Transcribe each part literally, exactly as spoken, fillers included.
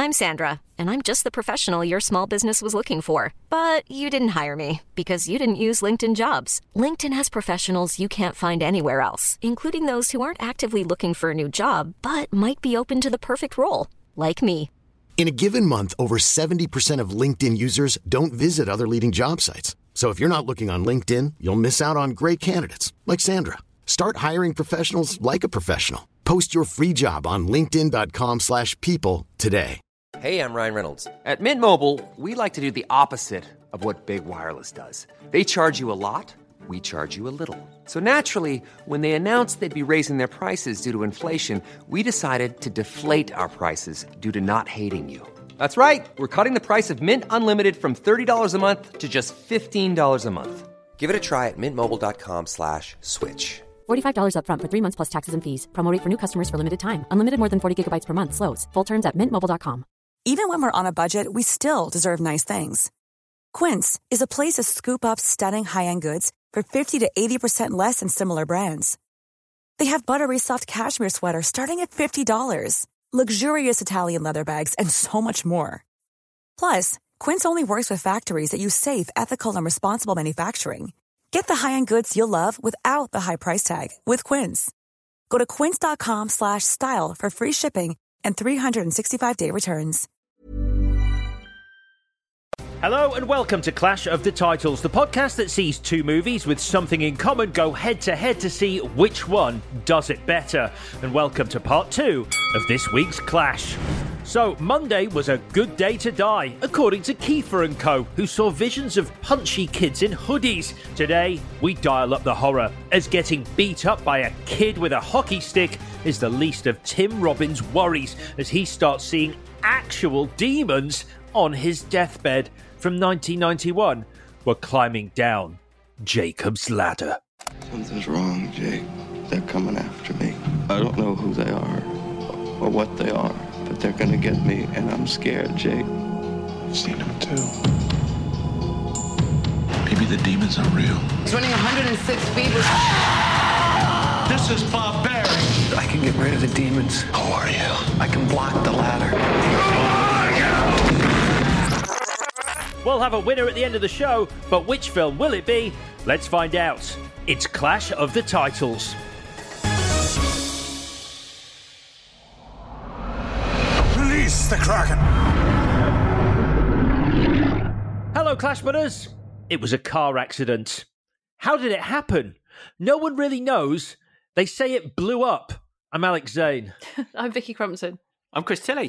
I'm Sandra, and I'm just the professional your small business was looking for. But you didn't hire me because you didn't use LinkedIn Jobs. LinkedIn has professionals you can't find anywhere else, including those who aren't actively looking for a new job, but might be open to the perfect role, like me. In a given month, over seventy percent of LinkedIn users don't visit other leading job sites. So if you're not looking on LinkedIn, you'll miss out on great candidates like Sandra. Start hiring professionals like a professional. Post your free job on linkedin dot com slash people today. Hey, I'm Ryan Reynolds. At Mint Mobile, we like to do the opposite of what Big Wireless does. They charge you a lot, we charge you a little. So naturally, when they announced they'd be raising their prices due to inflation, we decided to deflate our prices due to not hating you. That's right. We're cutting the price of Mint Unlimited from thirty dollars a month to just fifteen dollars a month. Give it a try at mintmobile.com slash switch. forty-five dollars up front for three months plus taxes and fees. Promo rate for new customers for limited time. Unlimited more than forty gigabytes per month. Slows full terms at mint mobile dot com. Even when we're on a budget, we still deserve nice things. Quince is a place to scoop up stunning high-end goods for fifty to eighty percent less than similar brands. They have buttery soft cashmere sweaters starting at fifty dollars, luxurious Italian leather bags, and so much more. Plus, Quince only works with factories that use safe, ethical, and responsible manufacturing. Get the high-end goods you'll love without the high price tag with Quince. Go to quince dot com slash style for free shipping and three sixty-five day returns. Hello and welcome to Clash of the Titles, the podcast that sees two movies with something in common go head-to-head to see which one does it better. And welcome to part two of this week's Clash. So, Monday was a good day to die, according to Kiefer and Co, who saw visions of punchy kids in hoodies. Today, we dial up the horror, as getting beat up by a kid with a hockey stick is the least of Tim Robbins' worries, as he starts seeing actual demons on his deathbed. From nineteen ninety-one, we're climbing down Jacob's Ladder. Something's wrong, Jake. They're coming after me. I don't know who they are or what they are, but they're gonna get me, and I'm scared, Jake. I've seen them too. Maybe the demons are real. It's running one hundred six feet. This is barbaric. I can get rid of the demons. Who are you? I can block the ladder. We'll have a winner at the end of the show, but which film will it be? Let's find out. It's Clash of the Titles. Release the Kraken! Hello, Clash Butters. It was a car accident. How did it happen? No one really knows. They say it blew up. I'm Alex Zane. I'm Vicky Crumpton. I'm Chris Tilley.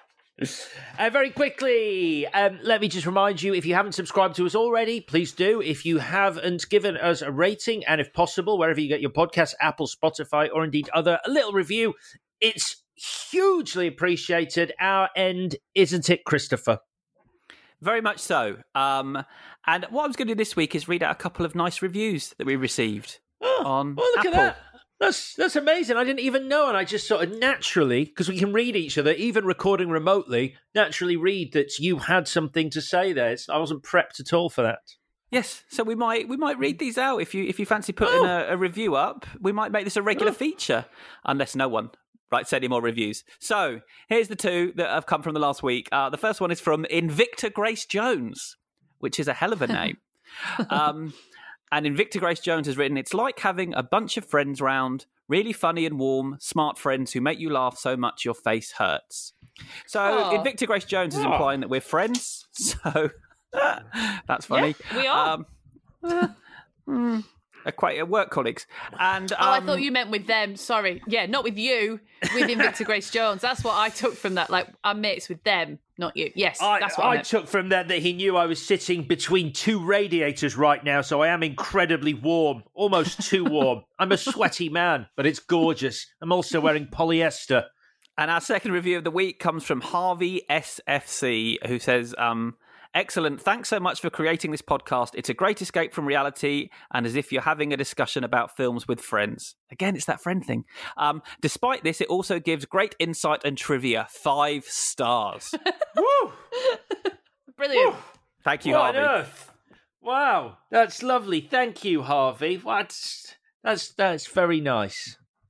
Uh, very quickly, um, let me just remind you, if you haven't subscribed to us already, please do. If you haven't given us a rating, and if possible, wherever you get your podcasts, Apple, Spotify, or indeed other, a little review, it's hugely appreciated. Our end, isn't it, Christopher? Very much so. Um, and what I was going to do this week is read out a couple of nice reviews that we received oh, on well, look Apple. At that. That's that's amazing. I didn't even know, and I just sort of naturally, because we can read each other, even recording remotely, naturally read that you had something to say there. It's, I wasn't prepped at all for that. Yes, so we might we might read these out. If you if you fancy putting oh. a, a review up, we might make this a regular oh. feature, unless no one writes any more reviews. So here's the two that have come from the last week. Uh, the first one is from Invicta Grace Jones, which is a hell of a name. um And Invicta Grace Jones has written, it's like having a bunch of friends round, really funny and warm, smart friends who make you laugh so much your face hurts. So oh. Invicta Grace Jones is oh. implying that we're friends. So that's funny. Yeah, we are. Um, uh, mm, quite uh, work colleagues. And um, oh, I thought you meant with them. Sorry. Yeah, not with you, with Invicta Grace Jones. That's what I took from that. Like, I'm mates with them, not you. Yes, I, that's what I, I meant. took from that that he knew I was sitting between two radiators right now, so I am incredibly warm, almost too warm. I'm a sweaty man, but it's gorgeous. I'm also wearing polyester. And our second review of the week comes from Harvey S F C, who says, um, excellent. Thanks so much for creating this podcast. It's a great escape from reality and as if you're having a discussion about films with friends. Again, it's that friend thing. Um, despite this, it also gives great insight and trivia. Five stars. Woo! Brilliant. Woo! Thank you, what Harvey. On earth? Wow, that's lovely. Thank you, Harvey. That's, that's, that's very nice.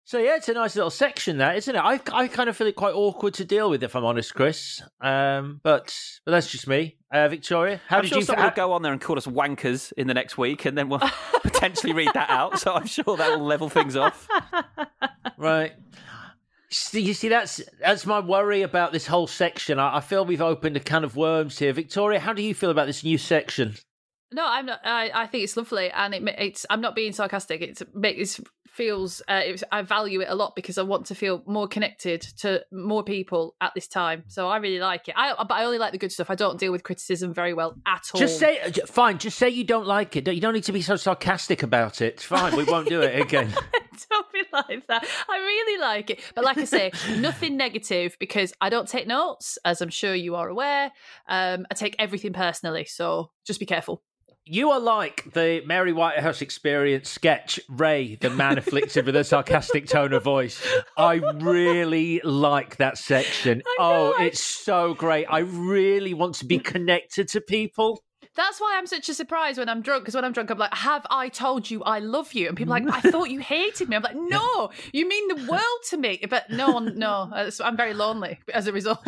So yeah, it's a nice little section, that isn't it? I I kind of feel it quite awkward to deal with, if I'm honest, Chris. Um, but but that's just me. Uh, Victoria, how I'm did sure you? someone How... will go on there and call us wankers in the next week, and then we'll potentially read that out. So I'm sure that will level things off. Right. You see, that's that's my worry about this whole section. I, I feel we've opened a can of worms here. Victoria, how do you feel about this new section? No, I'm not. I, I think it's lovely, and it, it's. I'm not being sarcastic. It's, it feels. Uh, it's, I value it a lot because I want to feel more connected to more people at this time. So I really like it. I, but I only like the good stuff. I don't deal with criticism very well at all. Just say fine. Just say you don't like it. You don't need to be so sarcastic about it. It's fine. We won't do it again. Don't be like that. I really like it. But like I say, nothing negative because I don't take notes, as I'm sure you are aware. Um, I take everything personally. So just be careful. You are like the Mary Whitehouse Experience sketch, Ray, the man afflicted with a sarcastic tone of voice. I really like that section. Oh, it's so great. I really want to be connected to people. That's why I'm such a surprise when I'm drunk, because when I'm drunk, I'm like, have I told you I love you? And people are like, I thought you hated me. I'm like, no, you mean the world to me. But no, no, I'm very lonely as a result.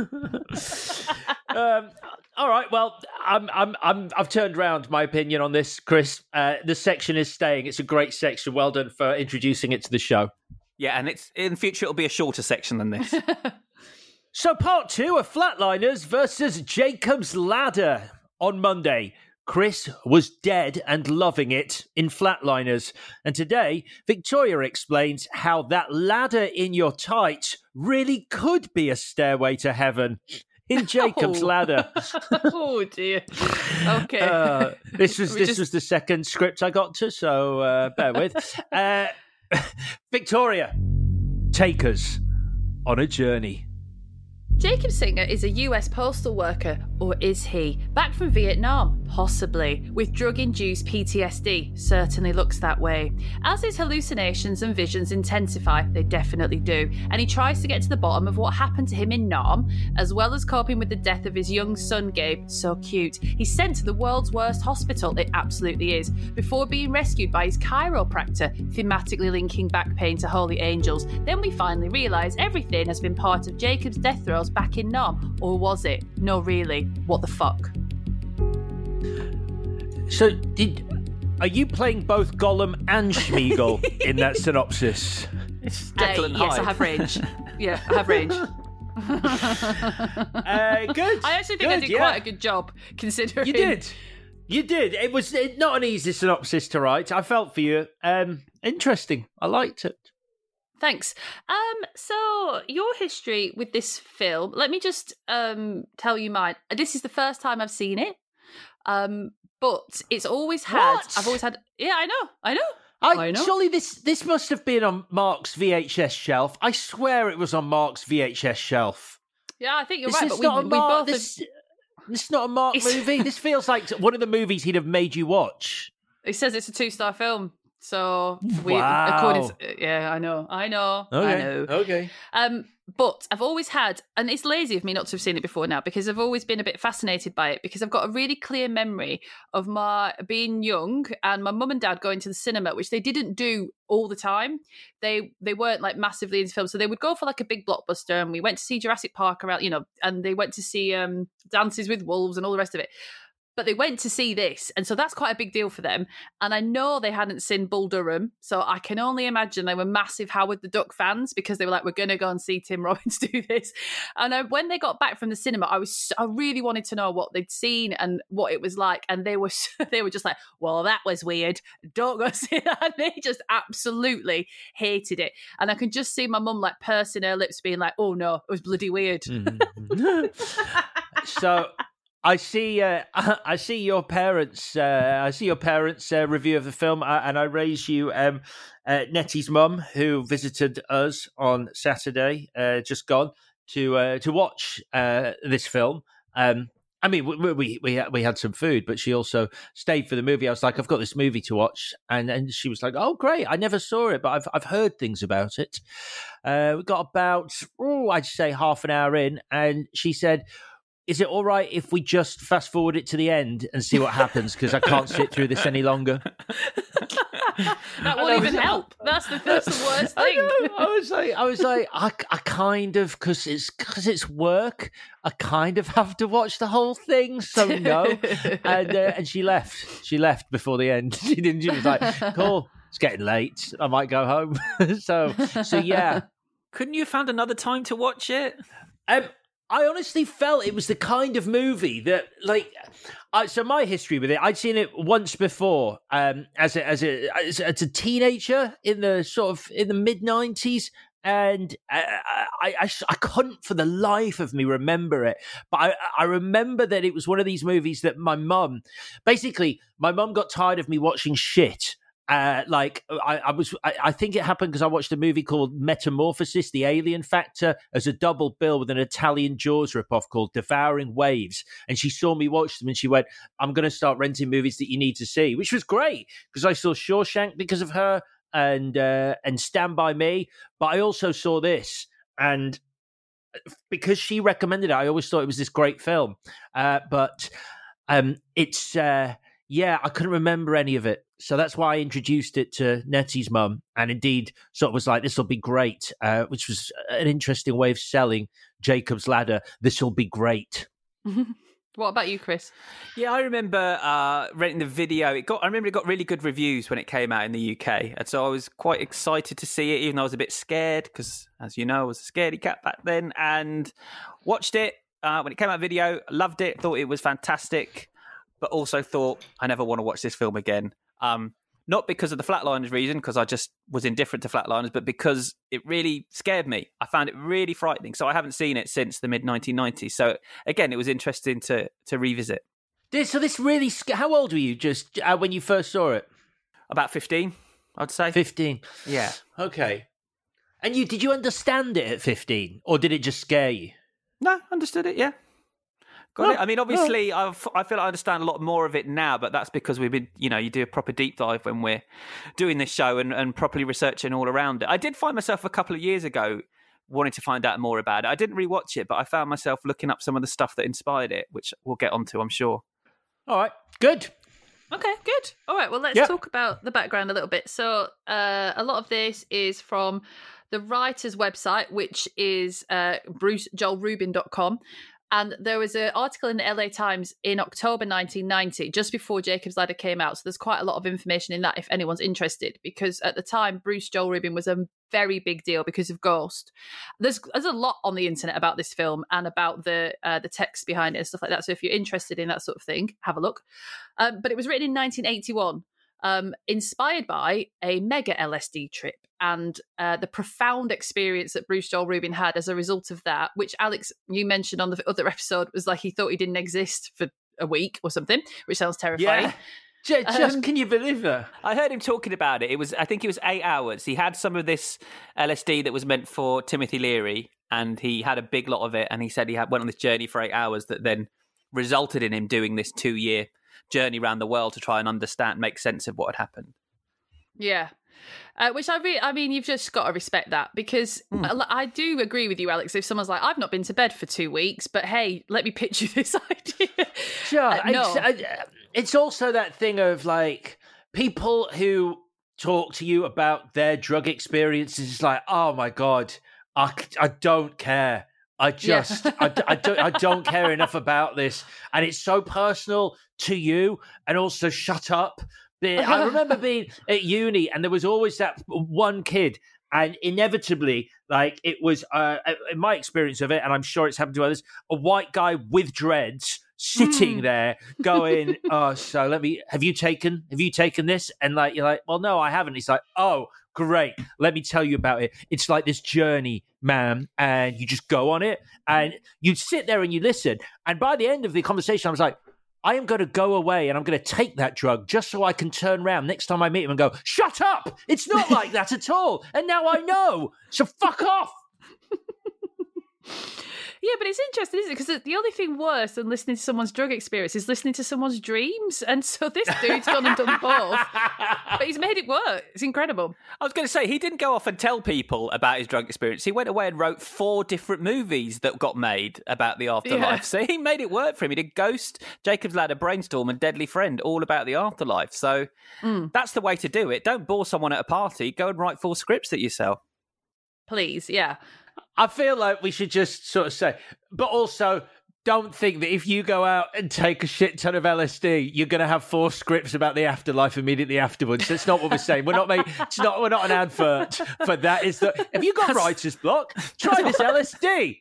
um, all right, well, I'm, I'm, I'm, I've turned around my opinion on this, Chris. Uh, the section is staying. It's a great section. Well done for introducing it to the show. Yeah, and it's in future it'll be a shorter section than this. So part two of Flatliners versus Jacob's Ladder. On Monday, Chris was dead and loving it in Flatliners. And today, Victoria explains how that ladder in your tights really could be a stairway to heaven in Jacob's oh. Ladder. Oh, dear. Okay. Uh, this was this just... was the second script I got to, so uh, bear with. Uh, Victoria, take us on a journey. Jacob Singer is a U S postal worker, or is he? Back from Vietnam? Possibly. With drug-induced P T S D? Certainly looks that way. As his hallucinations and visions intensify, they definitely do, and he tries to get to the bottom of what happened to him in Nam, as well as coping with the death of his young son Gabe, so cute. He's sent to the world's worst hospital, it absolutely is, before being rescued by his chiropractor, thematically linking back pain to holy angels. Then we finally realise everything has been part of Jacob's death throes back in Nam, or was it? No, really. What the fuck? So, did are you playing both Gollum and Schmeagol in that synopsis? It's Jekyll and uh, Hyde. Yes, I have range. Yeah, I have range. uh, good. I actually think good, I did yeah. quite a good job, considering. You did. You did. It was not an easy synopsis to write. I felt for you. Um, interesting. I liked it. Thanks. Um, so your history with this film, let me just um tell you mine. This is the first time I've seen it. Um, but it's always had What? I've always had yeah, I know, I know. I, I know. Surely this this must have been on Mark's V H S shelf. I swear it was on Mark's V H S shelf. Yeah, I think you're This right, is but we, not a we Mark, both this, have, this is not a Mark It's- movie. This feels like one of the movies he'd have made you watch. it says it's a two-star film. So we Wow. according to, yeah, I know. I know. Okay. I know. Okay. Um, but I've always had, and it's lazy of me not to have seen it before now, because I've always been a bit fascinated by it, because I've got a really clear memory of my being young and my mum and dad going to the cinema, which they didn't do all the time. They they weren't like massively into films, so they would go for like a big blockbuster, and we went to see Jurassic Park around, you know, and they went to see um, Dances with Wolves and all the rest of it. But they went to see this, and so that's quite a big deal for them. And I know they hadn't seen Bull Durham, so I can only imagine they were massive Howard the Duck fans, because they were like, we're going to go and see Tim Robbins do this. And I, when they got back from the cinema, I was I really wanted to know what they'd seen and what it was like. And they were they were just like, well, that was weird. Don't go see that. And they just absolutely hated it. And I can just see my mum like pursing her lips, being like, oh no, it was bloody weird. Mm-hmm. So I see. Uh, I see your parents. Uh, I see your parents' uh, review of the film, uh, and I raise you um, uh, Nettie's mum, who visited us on Saturday, uh, just gone to uh, to watch uh, this film. Um, I mean, we we we had, we had some food, but she also stayed for the movie. I was like, I've got this movie to watch, and and she was like, oh great, I never saw it, but I've I've heard things about it. Uh, we got about oh, I'd say half an hour in, and she said, is it all right if we just fast forward it to the end and see what happens? Because I can't sit through this any longer. That won't even help. That's the, that's the worst thing. I, know, I was like, I was like, I, I kind of, because it's because it's work. I kind of have to watch the whole thing. So no, and uh, and she left. She left before the end. She didn't. She was like, cool. It's getting late. I might go home. so so yeah. Couldn't you have found another time to watch it? Um, I honestly felt it was the kind of movie that, like, I, so my history with it, I'd seen it once before, um, as a as a as, as a teenager in the sort of in the mid nineties, and I, I I I couldn't for the life of me remember it, but I I remember that it was one of these movies that my mum, basically, my mum got tired of me watching shit. Uh, like I, I was, I, I think it happened because I watched a movie called Metamorphosis: The Alien Factor as a double bill with an Italian Jaws ripoff called Devouring Waves, and she saw me watch them and she went, "I'm going to start renting movies that you need to see," which was great because I saw Shawshank because of her and uh, and Stand By Me, but I also saw this, and because she recommended it, I always thought it was this great film, uh, but um, it's. Uh, Yeah, I couldn't remember any of it. So that's why I introduced it to Nettie's mum. And indeed, sort of was like, this will be great, uh, which was an interesting way of selling Jacob's Ladder. This will be great. What about you, Chris? Yeah, I remember uh, renting the video. It got. I remember it got really good reviews when it came out in the U K. And so I was quite excited to see it, even though I was a bit scared because, as you know, I was a scaredy cat back then. And watched it uh, when it came out video. Loved it. Thought it was fantastic. But also thought, I never want to watch this film again. Um, not because of the Flatliners reason, because I just was indifferent to Flatliners, but because it really scared me. I found it really frightening. So I haven't seen it since the mid nineteen nineties. So again, it was interesting to to revisit. This, so this really, how old were you just uh, when you first saw it? About fifteen, I'd say. fifteen. Yeah. Okay. And you did you understand it at fifteen, or did it just scare you? No, understood it, yeah. Got oh, it. I mean, obviously, oh. I've, I feel I understand a lot more of it now, but that's because we've been, you know, you do a proper deep dive when we're doing this show and, and properly researching all around it. I did find myself a couple of years ago wanting to find out more about it. I didn't rewatch it, but I found myself looking up some of the stuff that inspired it, which we'll get onto, I'm sure. All right, good. Okay, good. All right, well, let's yep. talk about the background a little bit. So uh, a lot of this is from the writer's website, which is uh, bruce joel rubin dot com. And there was an article in the L A Times in October nineteen ninety, just before Jacob's Ladder came out. So there's quite a lot of information in that if anyone's interested, because at the time, Bruce Joel Rubin was a very big deal because of Ghost. There's there's a lot on the internet about this film and about the uh, the text behind it and stuff like that. So if you're interested in that sort of thing, have a look. Um, but it was written in nineteen eighty-one, um, inspired by a mega L S D trip and uh, the profound experience that Bruce Joel Rubin had as a result of that, which Alex, you mentioned on the other episode, was like he thought he didn't exist for a week or something, which sounds terrifying. Yeah. Just, Um, can you believe it? I heard him talking about it. It was, I think it was eight hours. He had some of this L S D that was meant for Timothy Leary, and he had a big lot of it. And he said he had, went on this journey for eight hours that then resulted in him doing this two-year journey around the world to try and understand, make sense of what had happened. Yeah. Uh, which I re- I mean, you've just got to respect that, because Mm. I, I do agree with you, Alex. If someone's like, I've not been to bed for two weeks, but hey, let me pitch you this idea. Sure. Uh, no. It's, uh, it's also that thing of like people who talk to you about their drug experiences. It's like, oh my God, I, I don't care. I just, Yeah. I, I, don't, I don't care enough about this. And it's so personal to you, and also shut up. I remember being at uni, and there was always that one kid, and inevitably, like it was, uh, in my experience of it, and I'm sure it's happened to others, a white guy with dreads sitting Mm. there going, "Oh, so let me. Have you taken? Have you taken this?" And like you're like, "Well, no, I haven't." He's like, "Oh, great. Let me tell you about it. It's like this journey, man, and you just go on it, and you sit there and you listen. And by the end of the conversation, I was like, I am going to go away and I'm going to take that drug just so I can turn around next time I meet him and go, shut up! It's not like that at all. And now I know. So fuck off. Yeah, but it's interesting, isn't it? Because the only thing worse than listening to someone's drug experience is listening to someone's dreams. And so this dude's gone and done both, but he's made it work. It's incredible. I was going to say, he didn't go off and tell people about his drug experience. He went away and wrote four different movies that got made about the afterlife. Yeah. So he made it work for him. He did Ghost, Jacob's Ladder, Brainstorm, and Deadly Friend, all about the afterlife. So mm. that's the way to do it. Don't bore someone at a party. Go and write four scripts that you sell. Please, yeah. I feel like we should just sort of say, but also don't think that if you go out and take a shit ton of L S D, you're going to have four scripts about the afterlife immediately afterwards. That's not what we're saying. We're not making. It's not. We're not an advert for that. Is that? Have you got That's, writer's block? Try this L S D.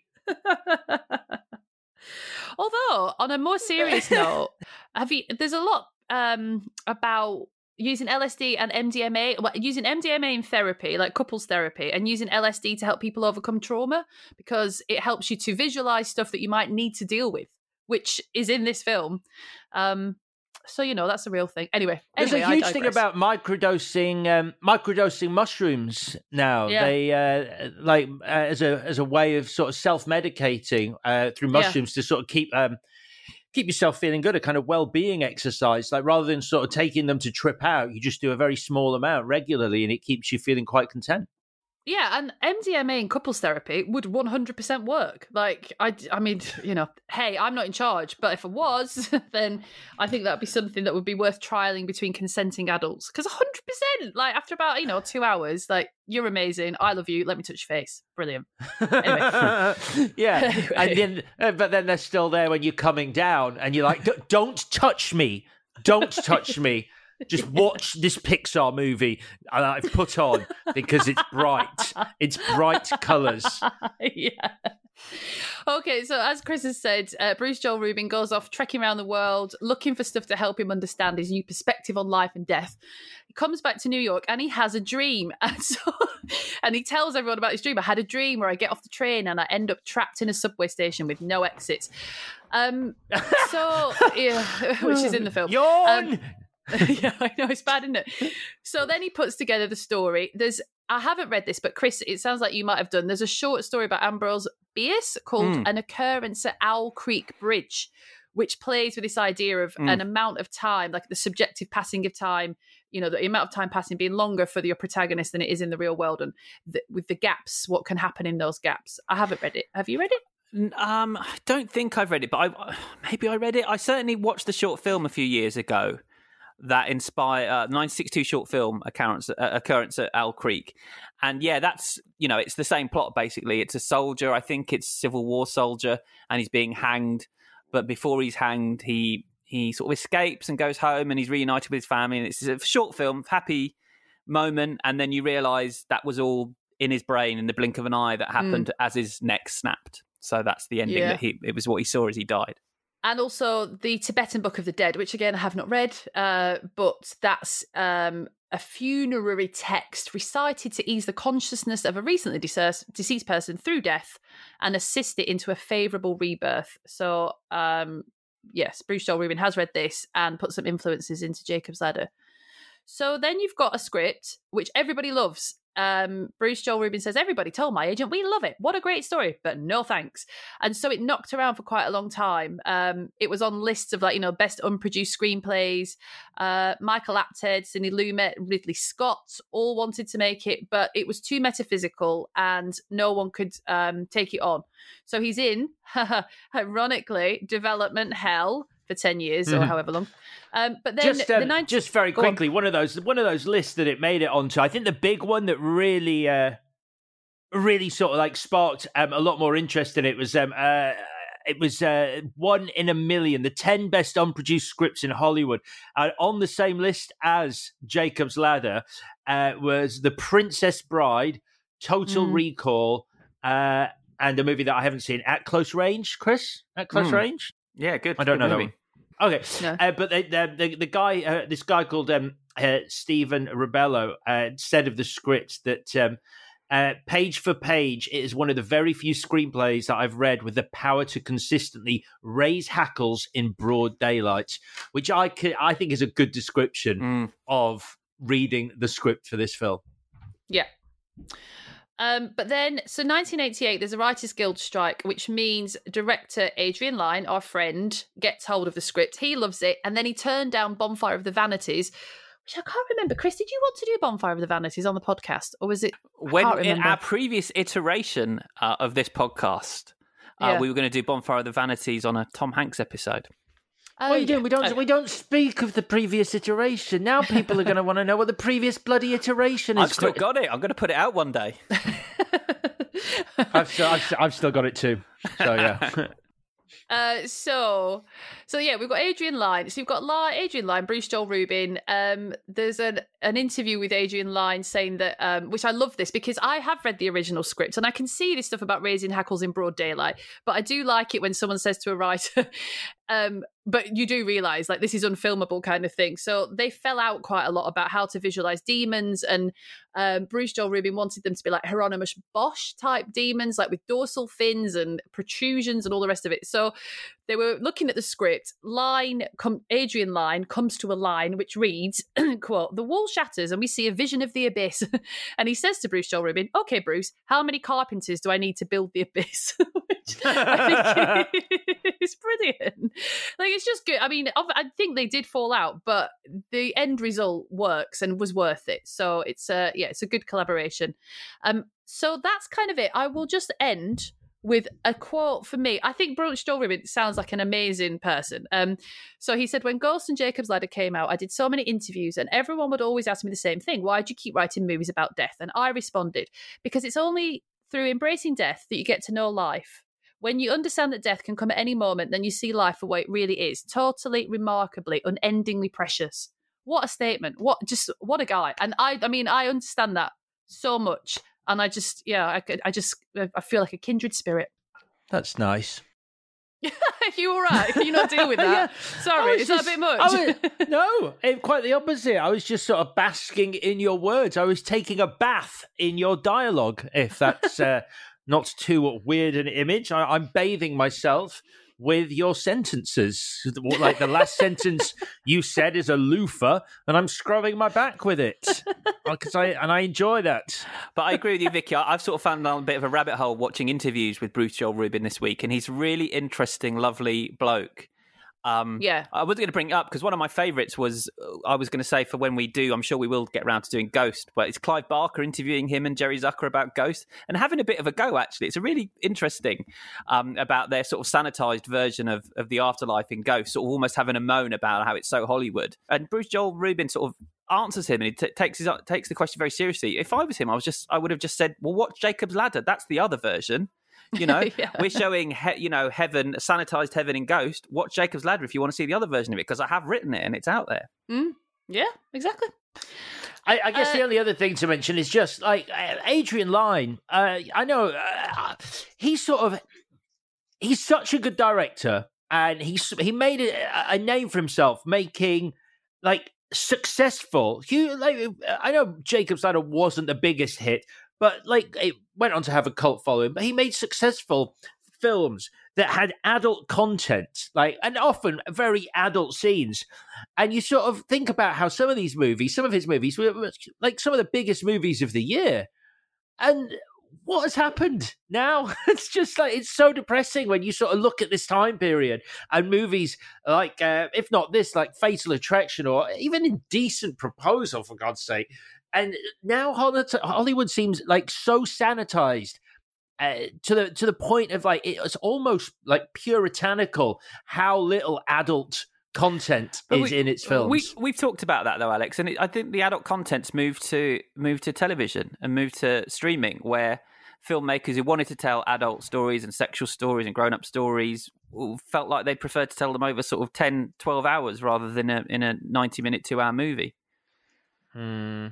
Although, on a more serious note, have you? There's a lot um, about. using L S D and M D M A, well, using M D M A in therapy, like couples therapy, and using L S D to help people overcome trauma, because it helps you to visualize stuff that you might need to deal with, which is in this film. Um, so, you know, that's a real thing. Anyway, there's anyway, a huge thing about microdosing, um, microdosing mushrooms now. Yeah. They uh, like uh, as a as a way of sort of self medicating uh, through mushrooms yeah. to sort of keep. Um, keep yourself feeling good, a kind of well-being exercise. Like rather than sort of taking them to trip out, you just do a very small amount regularly and it keeps you feeling quite content. Yeah, and M D M A in couples therapy would one hundred percent work. Like, I, I mean, you know, hey, I'm not in charge, but if I was, then I think that'd be something that would be worth trialing between consenting adults. Because one hundred percent, like, after about, you know, two hours, like, you're amazing, I love you, let me touch your face. Brilliant. Anyway. yeah, anyway. and then, uh, but then they're still there when you're coming down, and you're like, don't touch me, don't touch me. Just watch this Pixar movie that I've put on because it's bright. It's bright colours. Yeah. Okay, so as Chris has said, uh, Bruce Joel Rubin goes off trekking around the world, looking for stuff to help him understand his new perspective on life and death. He comes back to New York and he has a dream. And so, and he tells everyone about his dream. I had a dream where I get off the train and I end up trapped in a subway station with no exits. Um, so, yeah, which is in the film. Yawn! Um, yeah, I know, it's bad, isn't it? So then he puts together the story. There's, I haven't read this, but Chris, it sounds like you might have done. There's a short story about Ambrose Bierce called mm. An Occurrence at Owl Creek Bridge, which plays with this idea of mm. an amount of time, like the subjective passing of time, you know, the amount of time passing being longer for your protagonist than it is in the real world, and the, with the gaps, what can happen in those gaps. I haven't read it. Have you read it? Um, I don't think I've read it, but I, maybe I read it. I certainly watched the short film a few years ago that inspired uh, nineteen sixty-two short film occurrence, uh, occurrence at Owl Creek. And yeah, that's, you know, it's the same plot basically. It's a soldier, I think it's a Civil War soldier, and he's being hanged. But before he's hanged, he he sort of escapes and goes home and he's reunited with his family. And it's a short film, happy moment. And then you realise that was all in his brain in the blink of an eye that happened mm. as his neck snapped. So that's the ending. Yeah. That he it was what he saw as he died. And also the Tibetan Book of the Dead, which again I have not read, uh, but that's um, a funerary text recited to ease the consciousness of a recently deceased, deceased person through death and assist it into a favourable rebirth. So, um, yes, Bruce Joel Rubin has read this and put some influences into Jacob's Ladder. So then you've got a script, which everybody loves. Um, Bruce Joel Rubin says, everybody told my agent, we love it. What a great story, but no thanks. And so it knocked around for quite a long time. Um, it was on lists of like, you know, best unproduced screenplays. Uh, Michael Apted, Sidney Lumet, Ridley Scott all wanted to make it, but it was too metaphysical and no one could um, take it on. So he's in, ironically, development hell for ten years mm-hmm. or however long. Um, but then just, um, the ninety- just very quickly, on. one of those one of those lists that it made it onto. I think the big one that really, uh, really sort of like sparked um, a lot more interest in it was um, uh, it was uh, one in a million, the ten best unproduced scripts in Hollywood. Uh, on the same list as Jacob's Ladder uh, was The Princess Bride, Total mm. Recall, uh, and a movie that I haven't seen, At Close Range. Chris, At Close mm. Range. Yeah, good. I don't good know movie. that one. Okay, no. uh, but the, the the the guy, uh, this guy called um, uh, Stephen Rebello, uh, said of the script that um, uh, page for page, it is one of the very few screenplays that I've read with the power to consistently raise hackles in broad daylight, which I could, I think is a good description mm. of reading the script for this film. Yeah. Um, but then, so nineteen eighty-eight, there's a Writers Guild strike, which means director Adrian Lyne, our friend, gets hold of the script. He loves it. And then he turned down Bonfire of the Vanities, which I can't remember. Chris, did you want to do Bonfire of the Vanities on the podcast? Or was it... When in our previous iteration uh, of this podcast, uh, yeah. we were going to do Bonfire of the Vanities on a Tom Hanks episode. Oh, what are you doing? We don't. Okay. We don't speak of the previous iteration. Now people are going to want to know what the previous bloody iteration is. I've still got it. I'm going to put it out one day. I've, still, I've, I've still got it too. So yeah. Uh, so, so yeah, we've got Adrian Lyne. So you've got La, Adrian Lyne, Bruce Joel Rubin. Um, there's an an interview with Adrian Lyne saying that, um, which I love this because I have read the original script and I can see this stuff about raising hackles in broad daylight. But I do like it when someone says to a writer, um, but you do realise like this is unfilmable kind of thing. So they fell out quite a lot about how to visualise demons, and um, Bruce Joel Rubin wanted them to be like Hieronymus Bosch type demons, like with dorsal fins and protrusions and all the rest of it. So they were looking at the script. Line, com- Adrian Lyne comes to a line which reads, quote, "The wall shatters and we see a vision of the abyss." And he says to Bruce Joel Rubin, "Okay, Bruce, how many carpenters do I need to build the abyss?" Which I think is brilliant. Like, it's just good. I mean, I think they did fall out, but the end result works and was worth it. So it's a, yeah, it's a good collaboration. Um, so that's kind of it. I will just end with a quote for me. I think Bruce Joel Rubin sounds like an amazing person. Um, so he said, "When Ghost and Jacob's Ladder came out, I did so many interviews and everyone would always ask me the same thing. Why do you keep writing movies about death?" And I responded, because it's only through embracing death that you get to know life. When you understand that death can come at any moment, then you see life for what it really is. Totally, remarkably, unendingly precious. What a statement. What just what a guy. And I I mean, I understand that so much. And I just, yeah, I, I just, I feel like a kindred spirit. That's nice. You all right? Can you not deal with that? Yeah. Sorry, is just, that a bit much? Was, no, it, quite the opposite. I was just sort of basking in your words. I was taking a bath in your dialogue, if that's uh, not too weird an image. I, I'm bathing myself with your sentences. Like the last sentence you said is a loofah, and I'm scrubbing my back with it. Because I and I enjoy that. But I agree with you, Vicky. I've sort of found a bit of a rabbit hole watching interviews with Bruce Joel Rubin this week, and he's a really interesting, lovely bloke. Um, yeah. I wasn't going to bring it up because one of my favourites was, I was going to say for when we do, I'm sure we will get around to doing Ghost, but it's Clive Barker interviewing him and Jerry Zucker about Ghost and having a bit of a go, actually. It's a really interesting um, about their sort of sanitised version of, of the afterlife in Ghost, sort of almost having a moan about how it's so Hollywood. And Bruce Joel Rubin sort of answers him and he t- takes his, takes the question very seriously. If I was him, I was just I would have just said, well, watch Jacob's Ladder. That's the other version. You know, yeah. We're showing, he- you know, heaven, sanitized heaven in Ghost. Watch Jacob's Ladder if you want to see the other version of it, because I have written it and it's out there. Mm, yeah, exactly. I, I guess uh, the only other thing to mention is just like Adrian Lyne. Uh, I know uh, he's sort of he's such a good director, and he's he made a, a name for himself making like successful. You like I know Jacob's Ladder wasn't the biggest hit, but like it went on to have a cult following. But he made successful films that had adult content, like, and often very adult scenes. And you sort of think about how some of these movies, some of his movies were like some of the biggest movies of the year. And what has happened now? It's just like, it's so depressing when you sort of look at this time period and movies like, uh, if not this, like Fatal Attraction or even Indecent Proposal, for God's sake. And now Hollywood seems like so sanitized uh, to the to the point of like it's almost like puritanical how little adult content but is we, in its films. We we've talked about that though, Alex, and it, I think the adult content's moved to moved to television and moved to streaming, where filmmakers who wanted to tell adult stories and sexual stories and grown up stories felt like they preferred to tell them over sort of ten, twelve hours rather than a, in a ninety minute, two hour movie. Hmm.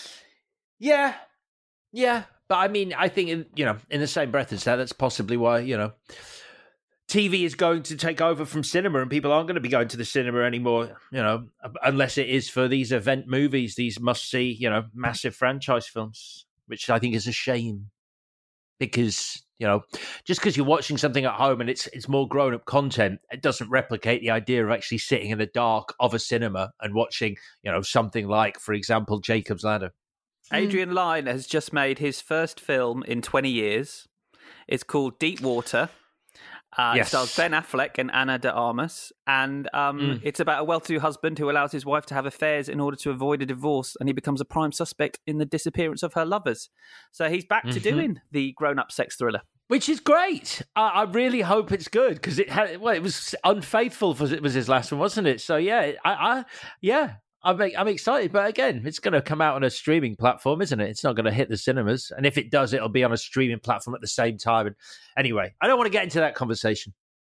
Yeah, yeah, but I mean, I think in, you know, in the same breath as that, that's possibly why you know, T V is going to take over from cinema, and people aren't going to be going to the cinema anymore. You know, unless it is for these event movies, these must-see, you know, massive franchise films, which I think is a shame because you know, just because you're watching something at home and it's it's more grown-up content, it doesn't replicate the idea of actually sitting in the dark of a cinema and watching, you know, something like, for example, Jacob's Ladder. Adrian Lyne has just made his first film in twenty years. It's called Deep Water. Uh, yes. It stars Ben Affleck and Ana de Armas, and um, mm. it's about a well-to-do husband who allows his wife to have affairs in order to avoid a divorce, and he becomes a prime suspect in the disappearance of her lovers. So he's back mm-hmm. to doing the grown-up sex thriller. Which is great. I, I really hope it's good because it had. Well, it was Unfaithful. For, it was his last one, wasn't it? So yeah, I, I yeah, I'm I'm excited. But again, it's going to come out on a streaming platform, isn't it? It's not going to hit the cinemas. And if it does, it'll be on a streaming platform at the same time. And anyway, I don't want to get into that conversation.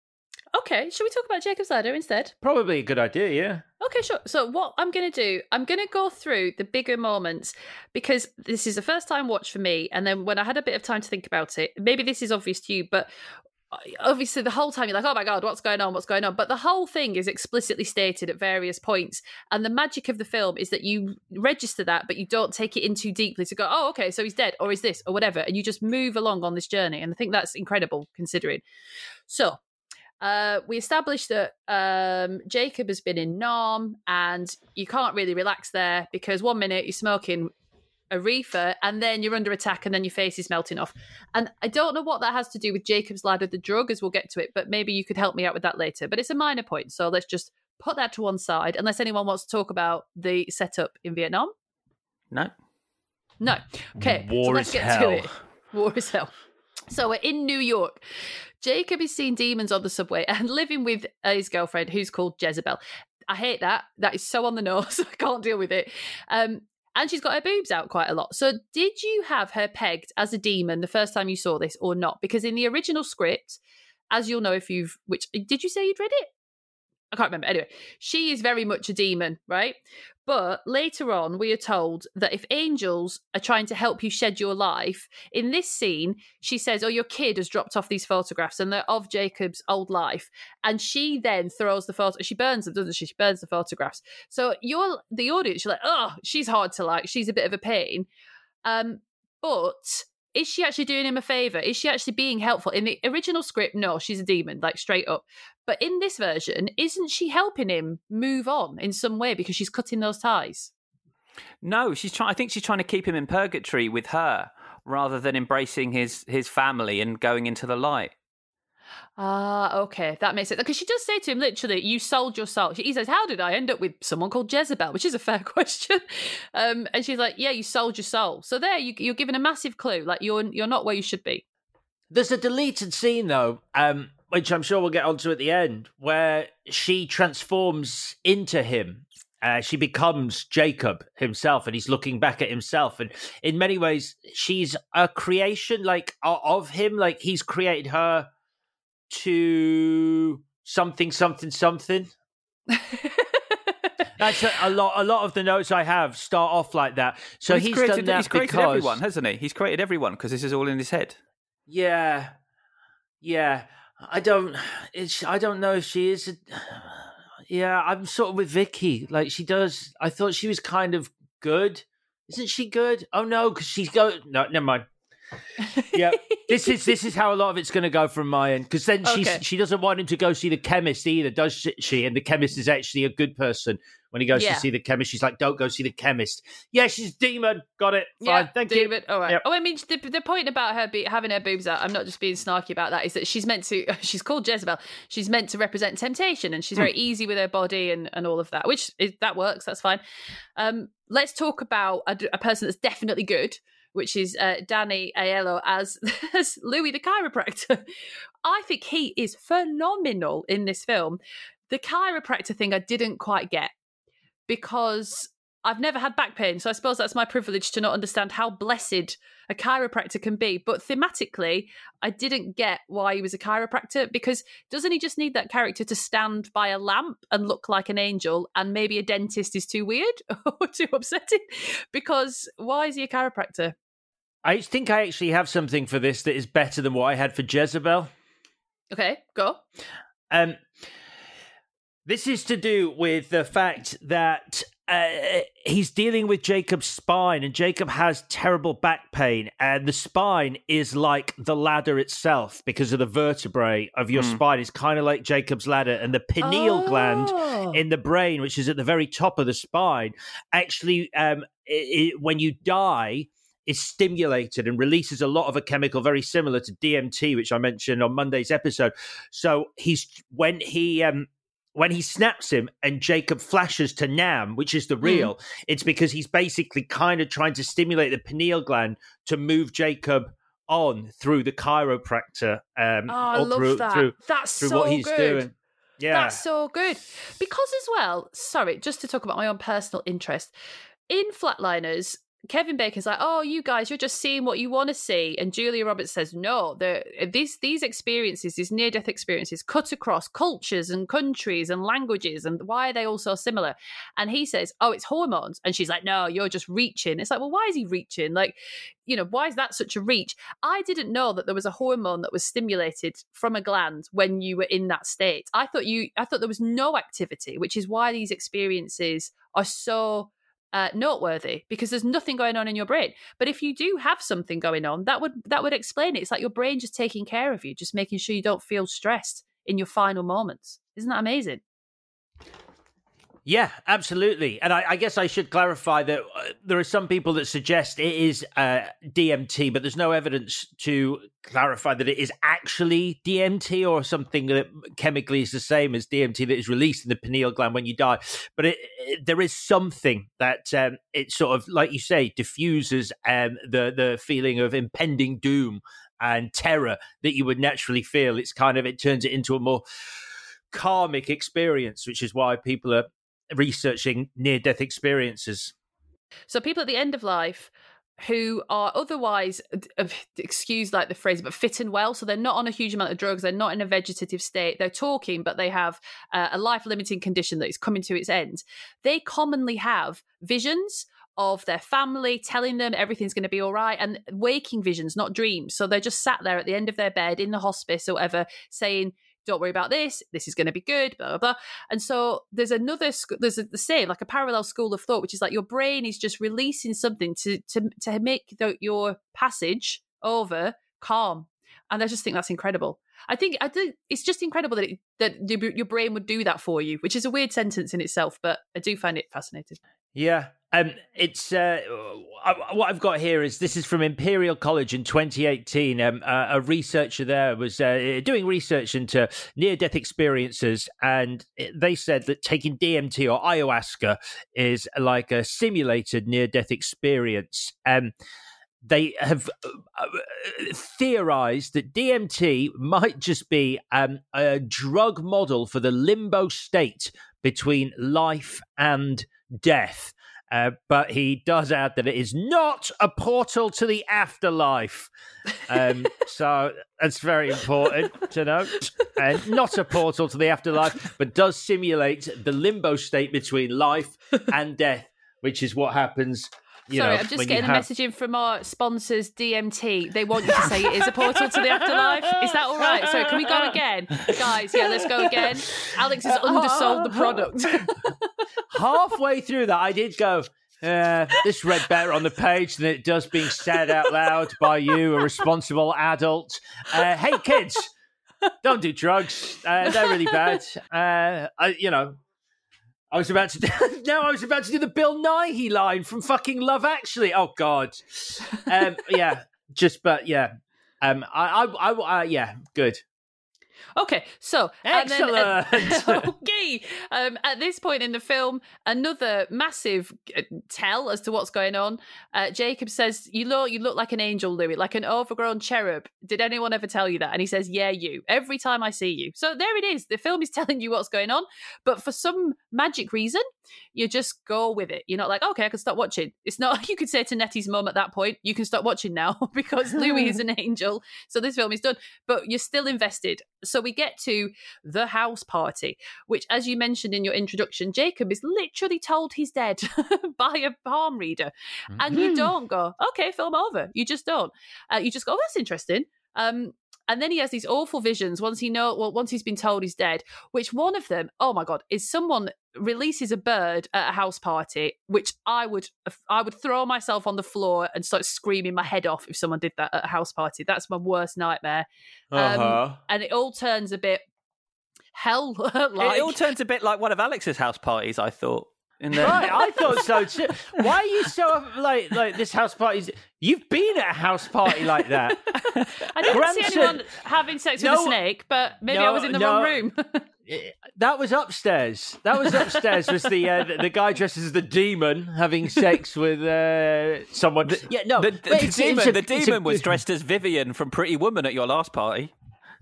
Okay, should we talk about Jacob's Ladder instead? Probably a good idea, yeah. Okay, sure. So what I'm going to do, I'm going to go through the bigger moments because this is the first time watch for me. And then when I had a bit of time to think about it, maybe this is obvious to you, but obviously the whole time you're like, oh my God, what's going on? What's going on? But the whole thing is explicitly stated at various points. And the magic of the film is that you register that, but you don't take it in too deeply to go, oh, okay, so he's dead or is this or whatever. And you just move along on this journey. And I think that's incredible considering. So, Uh, we established that um, Jacob has been in Nam and you can't really relax there because one minute you're smoking a reefer and then you're under attack and then your face is melting off. And I don't know what that has to do with Jacob's Ladder, the drug, as we'll get to it, but maybe you could help me out with that later. But it's a minor point, so let's just put that to one side unless anyone wants to talk about the setup in Vietnam. No. No. Okay, War so let's is get hell. to it. War is hell. So we're in New York. Jacob is seeing demons on the subway and living with uh, his girlfriend, who's called Jezebel. I hate that. That is so on the nose. I can't deal with it. Um, and she's got her boobs out quite a lot. So did you have her pegged as a demon the first time you saw this or not? Because in the original script, as you'll know if you've... which did you say you'd read it? I can't remember. Anyway, she is very much a demon, right? But later on, we are told that if angels are trying to help you shed your life, in this scene, she says, oh, your kid has dropped off these photographs and they're of Jacob's old life. And she then throws the photo, she burns them, doesn't she? She burns the photographs. So you're the audience, you're like, oh, she's hard to like. She's a bit of a pain. Um, but... is she actually doing him a favour? Is she actually being helpful? In the original script, no, she's a demon, like straight up. But in this version, isn't she helping him move on in some way because she's cutting those ties? No, she's trying. I think she's trying to keep him in purgatory with her rather than embracing his his family and going into the light. Ah, okay, that makes sense. Because she does say to him, literally, you sold your soul. He says, how did I end up with someone called Jezebel? Which is a fair question. Um, and she's like, yeah, you sold your soul. So there, you, you're given a massive clue. Like, you're you're not where you should be. There's a deleted scene, though, um, which I'm sure we'll get onto at the end, where she transforms into him. Uh, she becomes Jacob himself, and he's looking back at himself. And in many ways, she's a creation, like, of him. Like, he's created her to something, something, something. That's a, a lot. A lot of the notes I have start off like that. So well, he's, he's created, done that he's created because... everyone, hasn't he? He's created everyone because this is all in his head. Yeah, yeah. I don't. It's. I don't know if she is. A, yeah, I'm sort of with Vicky. Like she does. I thought she was kind of good. Isn't she good? Oh no, because she's go. No, never mind. Yeah, this is this is how a lot of it's going to go from my end. Because then she Okay. she doesn't want him to go see the chemist either, does she? And the chemist is actually a good person. When he goes Yeah. to see the chemist, she's like, "Don't go see the chemist." Yeah, she's demon. Got it. Fine. Yeah, Thank David. you. All right. Yep. Oh, I mean, the, the point about her be, having her boobs out, I'm not just being snarky about that, is that she's meant to, she's called Jezebel, she's meant to represent temptation, and she's very easy with her body and, and all of that, which is, that works, that's fine. Um, let's talk about a, a person that's definitely good, which is uh, Danny Aiello as, as Louis the chiropractor. I think he is phenomenal in this film. The chiropractor thing I didn't quite get, because I've never had back pain, so I suppose that's my privilege to not understand how blessed a chiropractor can be. But thematically, I didn't get why he was a chiropractor, because doesn't he just need that character to stand by a lamp and look like an angel, and maybe a dentist is too weird or too upsetting? Because why is he a chiropractor? I think I actually have something for this that is better than what I had for Jezebel. Okay, go. Um, this is to do with the fact that uh, he's dealing with Jacob's spine, and Jacob has terrible back pain, and the spine is like the ladder itself because of the vertebrae of your mm. spine. It's kind of like Jacob's ladder, and the pineal oh. gland in the brain, which is at the very top of the spine, actually, um, it, it, when you die, is stimulated and releases a lot of a chemical very similar to D M T, which I mentioned on Monday's episode. So he's when he um, when he snaps him and Jacob flashes to Nam, which is the real, mm. it's because he's basically kind of trying to stimulate the pineal gland to move Jacob on through the chiropractor. Um, oh, I love through, that. Through, That's through so what he's good. doing. Yeah, that's so good. Because as well, sorry, just to talk about my own personal interest in Flatliners. Kevin Bacon's like, oh, you guys, you're just seeing what you want to see. And Julia Roberts says, no, these these experiences, these near-death experiences, cut across cultures and countries and languages. And why are they all so similar? And he says, oh, it's hormones. And she's like, no, you're just reaching. It's like, well, why is he reaching? Like, you know, why is that such a reach? I didn't know that there was a hormone that was stimulated from a gland when you were in that state. I thought you, I thought there was no activity, which is why these experiences are so Uh, noteworthy, because there's nothing going on in your brain. But if you do have something going on, that would that would explain it. It's like your brain just taking care of you, just making sure you don't feel stressed in your final moments. Isn't that amazing? Yeah, absolutely. And I, I guess I should clarify that uh, there are some people that suggest it is uh, D M T, but there's no evidence to clarify that it is actually D M T or something that chemically is the same as D M T that is released in the pineal gland when you die. But it, it, there is something that um, it sort of, like you say, diffuses um, the, the feeling of impending doom and terror that you would naturally feel. It's kind of, it turns it into a more karmic experience, which is why people are researching near-death experiences. So people at the end of life who are otherwise, excuse like the phrase, but fit and well, so they're not on a huge amount of drugs, they're not in a vegetative state, they're talking, but they have uh, a life-limiting condition that is coming to its end. They commonly have visions of their family telling them everything's going to be all right, and waking visions, not dreams. So they're just sat there at the end of their bed in the hospice or whatever saying, don't worry about this, this is going to be good, blah, blah, blah. And so there's another, there's the same, like a parallel school of thought, which is like your brain is just releasing something to to, to make the, your passage over calm. And I just think that's incredible. I think I think it's just incredible that it, that your brain would do that for you, which is a weird sentence in itself, but I do find it fascinating. Yeah. Um, it's uh, what I've got here is this is from Imperial College in twenty eighteen. Um, uh, a researcher there was uh, doing research into near-death experiences, and they said that taking D M T or ayahuasca is like a simulated near-death experience. Um, they have uh, theorized that D M T might just be um, a drug model for the limbo state between life and death. Uh, but he does add that it is not a portal to the afterlife. Um, so that's very important to note. And not a portal to the afterlife, but does simulate the limbo state between life and death, which is what happens. You Sorry, know, I'm just getting a have... message in from our sponsors, D M T. They want you to say it is a portal to the afterlife. Is that all right? So can we go again? Guys, yeah, let's go again. Alex has undersold the product. Halfway through that, I did go, uh, this read better on the page than it does being said out loud by you, a responsible adult. Uh, hey, kids, don't do drugs. Uh, they're really bad. Uh, I, you know, I was about to do, now I was about to do the Bill Nighy line from fucking Love Actually. Oh, God. Um, yeah, just, but yeah. Um, I, I, I, uh, yeah, good. Okay, so excellent. And then, uh, okay, um, at this point in the film, another massive tell as to what's going on. Uh, Jacob says, "You look, you look like an angel, Louis, like an overgrown cherub. Did anyone ever tell you that?" And he says, "Yeah, you. Every time I see you." So there it is. The film is telling you what's going on, but for some magic reason, you just go with it. You're not like, okay, I can stop watching. It's not. You could say to Nettie's mum at that point, "You can stop watching now because Louis is an angel." So this film is done, but you're still invested. So we get to the house party, which, as you mentioned in your introduction, Jacob is literally told he's dead by a palm reader. Mm-hmm. And you don't go, okay, film over. You just don't. Uh, you just go, oh, that's interesting. Um, And then he has these awful visions once he know well, once he's been told he's dead, which one of them, oh my God, is someone releases a bird at a house party, which I would I would throw myself on the floor and start screaming my head off if someone did that at a house party. That's my worst nightmare. Uh-huh. Um, and it all turns a bit hell like. It all turns a bit like one of Alex's house parties, I thought. In the... Right, I thought so too. Why are you so like like this house party? You've been at a house party like that. I didn't Granted, see anyone having sex with no, a snake, but maybe no, I was in the no. wrong room. That was upstairs. That was upstairs. Was the uh, the, the guy dressed as the demon having sex with uh, someone? The, yeah, no. The, the, wait, the it's, demon, it's a, the demon a, was dressed as Vivian from Pretty Woman at your last party.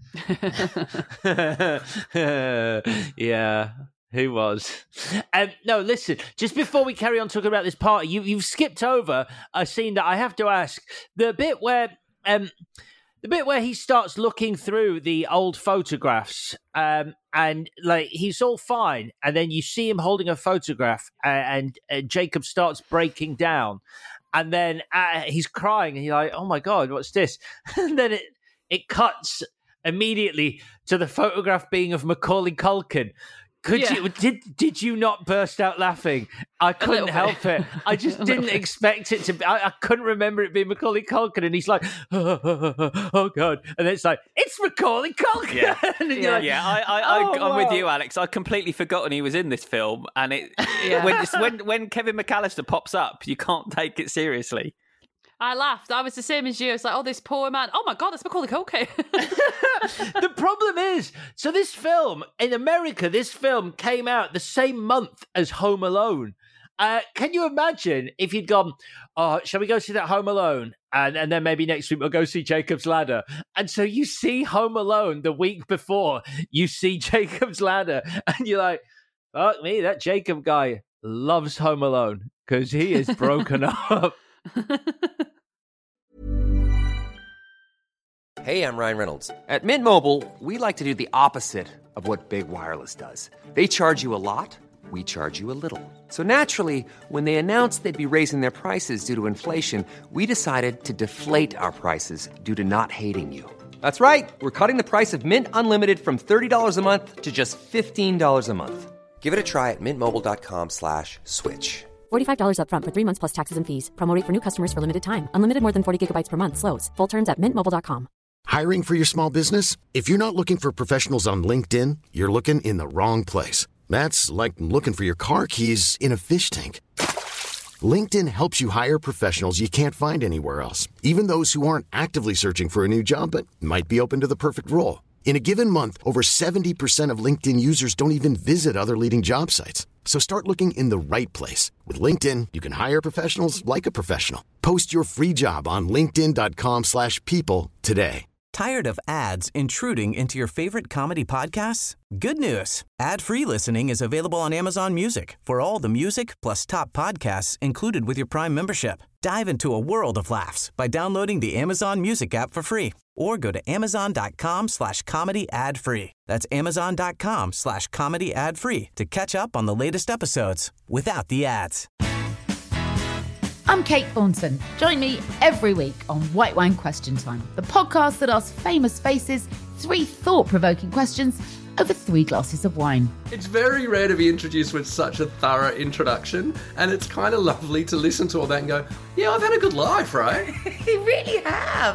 Yeah. Who was? Um, no, listen, just before we carry on talking about this party, you, you've skipped over a scene that I have to ask. The bit where um, the bit where he starts looking through the old photographs um, and like he's all fine. And then you see him holding a photograph uh, and uh, Jacob starts breaking down. And then uh, he's crying and you're like, oh my God, what's this? And then it, it cuts immediately to the photograph being of Macaulay Culkin. Could yeah. you did did you not burst out laughing? I couldn't help it. I just didn't bit. expect it to be. I, I couldn't remember it being Macaulay Culkin, and he's like, oh, oh, oh, oh God, and then it's like it's Macaulay Culkin. Yeah, and yeah, like, yeah. I, I, I, oh, I'm wow. with you, Alex. I'd completely forgotten he was in this film, and it yeah. when when when Kevin McAllister pops up, you can't take it seriously. I laughed. I was the same as you. It's like, oh, this poor man. Oh my God, that's Macaulay Culkin. The problem is, so this film, in America, this film came out the same month as Home Alone. Uh, can you imagine if you'd gone, oh, shall we go see that Home Alone? And, and then maybe next week we'll go see Jacob's Ladder. And so you see Home Alone the week before you see Jacob's Ladder. And you're like, fuck me, that Jacob guy loves Home Alone because he is broken up. Hey, I'm Ryan Reynolds. At Mint Mobile, we like to do the opposite of what Big Wireless does. They charge you a lot, we charge you a little. So naturally, when they announced they'd be raising their prices due to inflation, we decided to deflate our prices due to not hating you. That's right. We're cutting the price of Mint Unlimited from thirty dollars a month to just fifteen dollars a month. Give it a try at mintmobile.com slash switch. forty-five dollars up front for three months plus taxes and fees. Promo rate for new customers for limited time. Unlimited more than forty gigabytes per month. Slows full terms at mint mobile dot com. Hiring for your small business? If you're not looking for professionals on LinkedIn, you're looking in the wrong place. That's like looking for your car keys in a fish tank. LinkedIn helps you hire professionals you can't find anywhere else, even those who aren't actively searching for a new job but might be open to the perfect role. In a given month, over seventy percent of LinkedIn users don't even visit other leading job sites. So start looking in the right place. With LinkedIn, you can hire professionals like a professional. Post your free job on linkedin.com slash people today. Tired of ads intruding into your favorite comedy podcasts? Good news. Ad-free listening is available on Amazon Music for all the music plus top podcasts included with your Prime membership. Dive into a world of laughs by downloading the Amazon Music app for free or go to amazon.com slash comedy ad free. That's amazon.com slash comedy ad free to catch up on the latest episodes without the ads. I'm Kate Thornton. Join me every week on White Wine Question Time, the podcast that asks famous faces three thought-provoking questions over three glasses of wine. It's very rare to be introduced with such a thorough introduction, and it's kind of lovely to listen to all that and go, yeah, I've had a good life, right? You really have.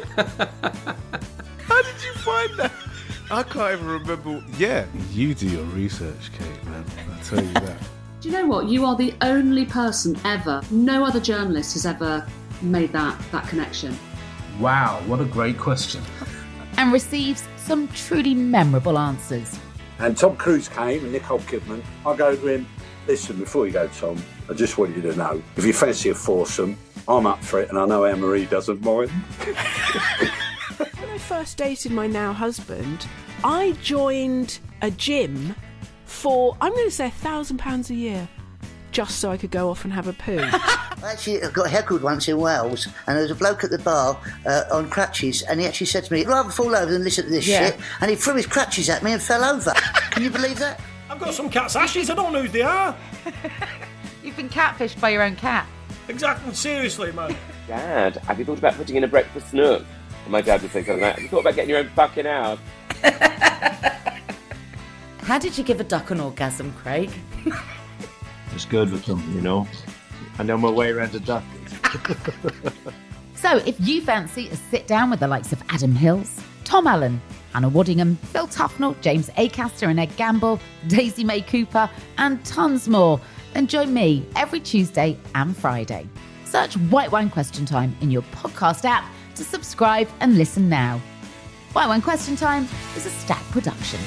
How did you find that? I can't even remember. Yeah, you do your research, Kate, man. I'll tell you that. Do you know what? You are the only person ever, no other journalist has ever made that, that connection. Wow, what a great question. And receives some truly memorable answers. And Tom Cruise came and Nicole Kidman. I go to him, listen, before you go, Tom, I just want you to know, if you fancy a foursome, I'm up for it and I know Anne-Marie doesn't mind. When I first dated my now husband, I joined a gym for, I'm going to say, a thousand pounds a year, just so I could go off and have a poo. I actually got heckled once in Wales, and there was a bloke at the bar uh, on crutches, and he actually said to me, I'd rather fall over than listen to this Yeah. shit, and he threw his crutches at me and fell over. Can you believe that? I've got some cat's ashes, I don't know who they are. You've been catfished by your own cat. Exactly, seriously, man. Dad, have you thought about putting in a breakfast nook? And my dad would say something like, have you thought about getting your own fucking house? How did you give a duck an orgasm, Craig? It's good with them, you know. I know my way around a duck. So if you fancy a sit down with the likes of Adam Hills, Tom Allen, Hannah Waddingham, Phil Tufnell, James Acaster and Ed Gamble, Daisy May Cooper, and tons more, then join me every Tuesday and Friday. Search White Wine Question Time in your podcast app to subscribe and listen now. White Wine Question Time is a Stack production.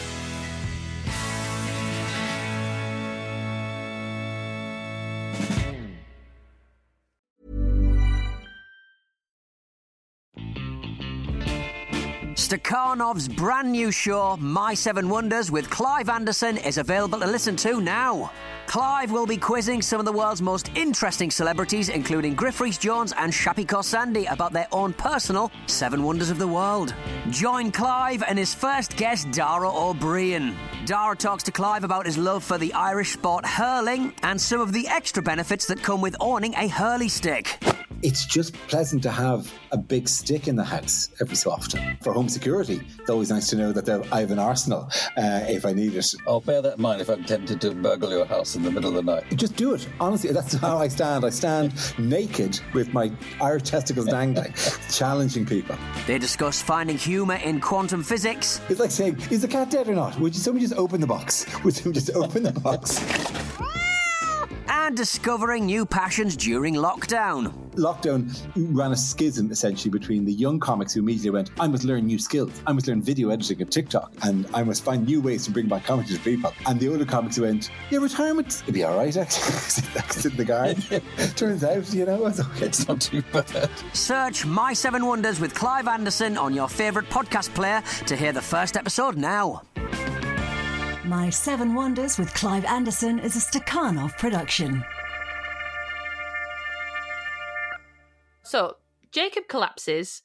Stakhanov's brand new show, My Seven Wonders with Clive Anderson, is available to listen to now. Clive will be quizzing some of the world's most interesting celebrities, including Griff Rhys-Jones and Shappi Khorsandi, about their own personal Seven Wonders of the World. Join Clive and his first guest, Dara O'Brien. Dara talks to Clive about his love for the Irish sport hurling and some of the extra benefits that come with owning a hurley stick. It's just pleasant to have a big stick in the house every so often. For home security, it's always nice to know that I have an arsenal uh, if I need it. I'll bear that in mind if I'm tempted to burgle your house in the middle of the night. Just do it. Honestly, that's how I stand. I stand naked with my Irish testicles dangling, challenging people. They discuss finding humour in quantum physics. It's like saying, is the cat dead or not? Would you, somebody just open the box? Would somebody just open the box? And discovering new passions during lockdown. Lockdown ran a schism, essentially, between the young comics who immediately went, I must learn new skills. I must learn video editing and TikTok. And I must find new ways to bring back comedy to people. And the older comics who went, yeah, retirement, it'd be all right, actually. Sit in the garden. Turns out, you know, it's okay. It's not too bad. Search My Seven Wonders with Clive Anderson on your favourite podcast player to hear the first episode now. My Seven Wonders with Clive Anderson is a Stakhanov production. So Jacob collapses,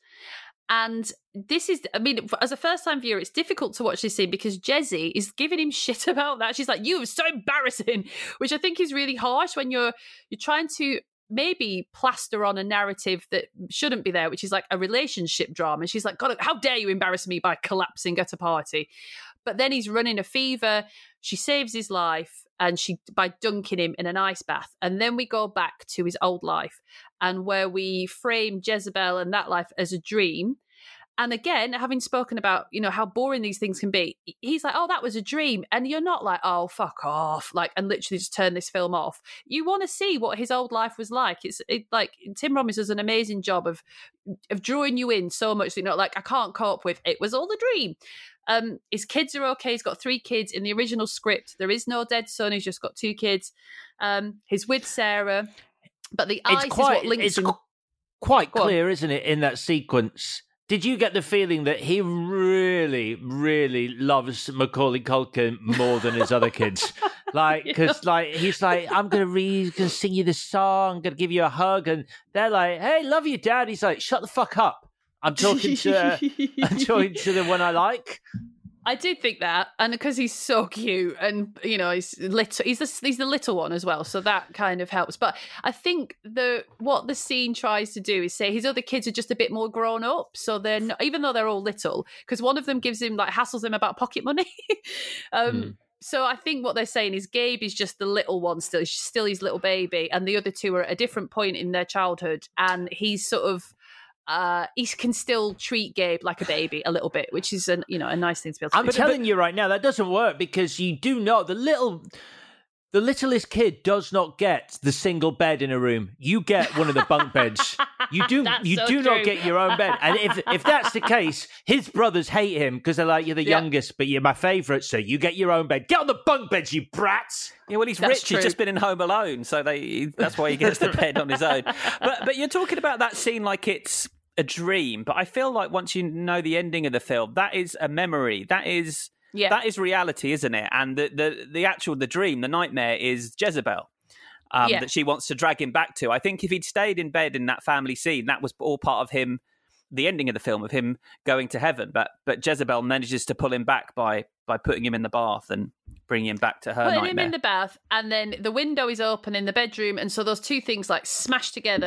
and this is, I mean, as a first-time viewer, it's difficult to watch this scene because Jezzy is giving him shit about that. She's like, "You were so embarrassing," which I think is really harsh when you're you're trying to maybe plaster on a narrative that shouldn't be there, which is like a relationship drama. And she's like, God, how dare you embarrass me by collapsing at a party? But then he's running a fever. She saves his life and she by dunking him in an ice bath. And then we go back to his old life and where we frame Jezebel and that life as a dream. And again, having spoken about, you know, how boring these things can be, he's like, oh, that was a dream. And you're not like, oh, fuck off, like, and literally just turn this film off. You want to see what his old life was like. It's it, like Tim Robbins does an amazing job of of drawing you in so much that you're not like, I can't cope with it was all a dream. Um, his kids are okay. He's got three kids. In the original script, there is no dead son. He's just got two kids. Um, he's with Sarah. But the it's ice quite, is what links it's him. quite Go clear, on. isn't it, in that sequence? Did you get the feeling that he really, really loves Macaulay Culkin more than his other kids? Like, because yeah. like he's like, I'm gonna read, gonna sing you this song, gonna give you a hug, and they're like, "Hey, love you, Dad." He's like, "Shut the fuck up! I'm talking to, I'm talking to the one I like." I did think that, and because he's so cute, and you know he's little, he's the he's the little one as well, so that kind of helps. But I think the what the scene tries to do is say his other kids are just a bit more grown up, so they're not, even though they're all little, because one of them gives him like hassles him about pocket money. um, mm. So I think what they're saying is Gabe is just the little one still, he's still his little baby, and the other two are at a different point in their childhood, and he's sort of. Uh, he can still treat Gabe like a baby a little bit, which is a you know a nice thing to be able to I'm do. telling you right now, that doesn't work because you do not the little, the littlest kid does not get the single bed in a room. You get one of the bunk beds. You do That's you so do true. not get your own bed. And if if that's the case, his brothers hate him because they're like, you're the Yeah. youngest, but you're my favourite, so you get your own bed. Get on the bunk beds, you brats. Yeah, well, he's That's rich. true. He's just been in Home Alone, so they that's why he gets the bed on his own. But but you're talking about that scene like it's a dream, but I feel like once you know the ending of the film, that is a memory. That is Yeah. that is reality, isn't it? And the the, the actual the dream, the nightmare is Jezebel. Um, Yeah. that she wants to drag him back to. I think if he'd stayed in bed in that family scene, that was all part of him, the ending of the film, of him going to heaven. But but Jezebel manages to pull him back by by putting him in the bath and bringing him back to her Putting nightmare. him in the bath, and then the window is open in the bedroom, and so those two things like smash together,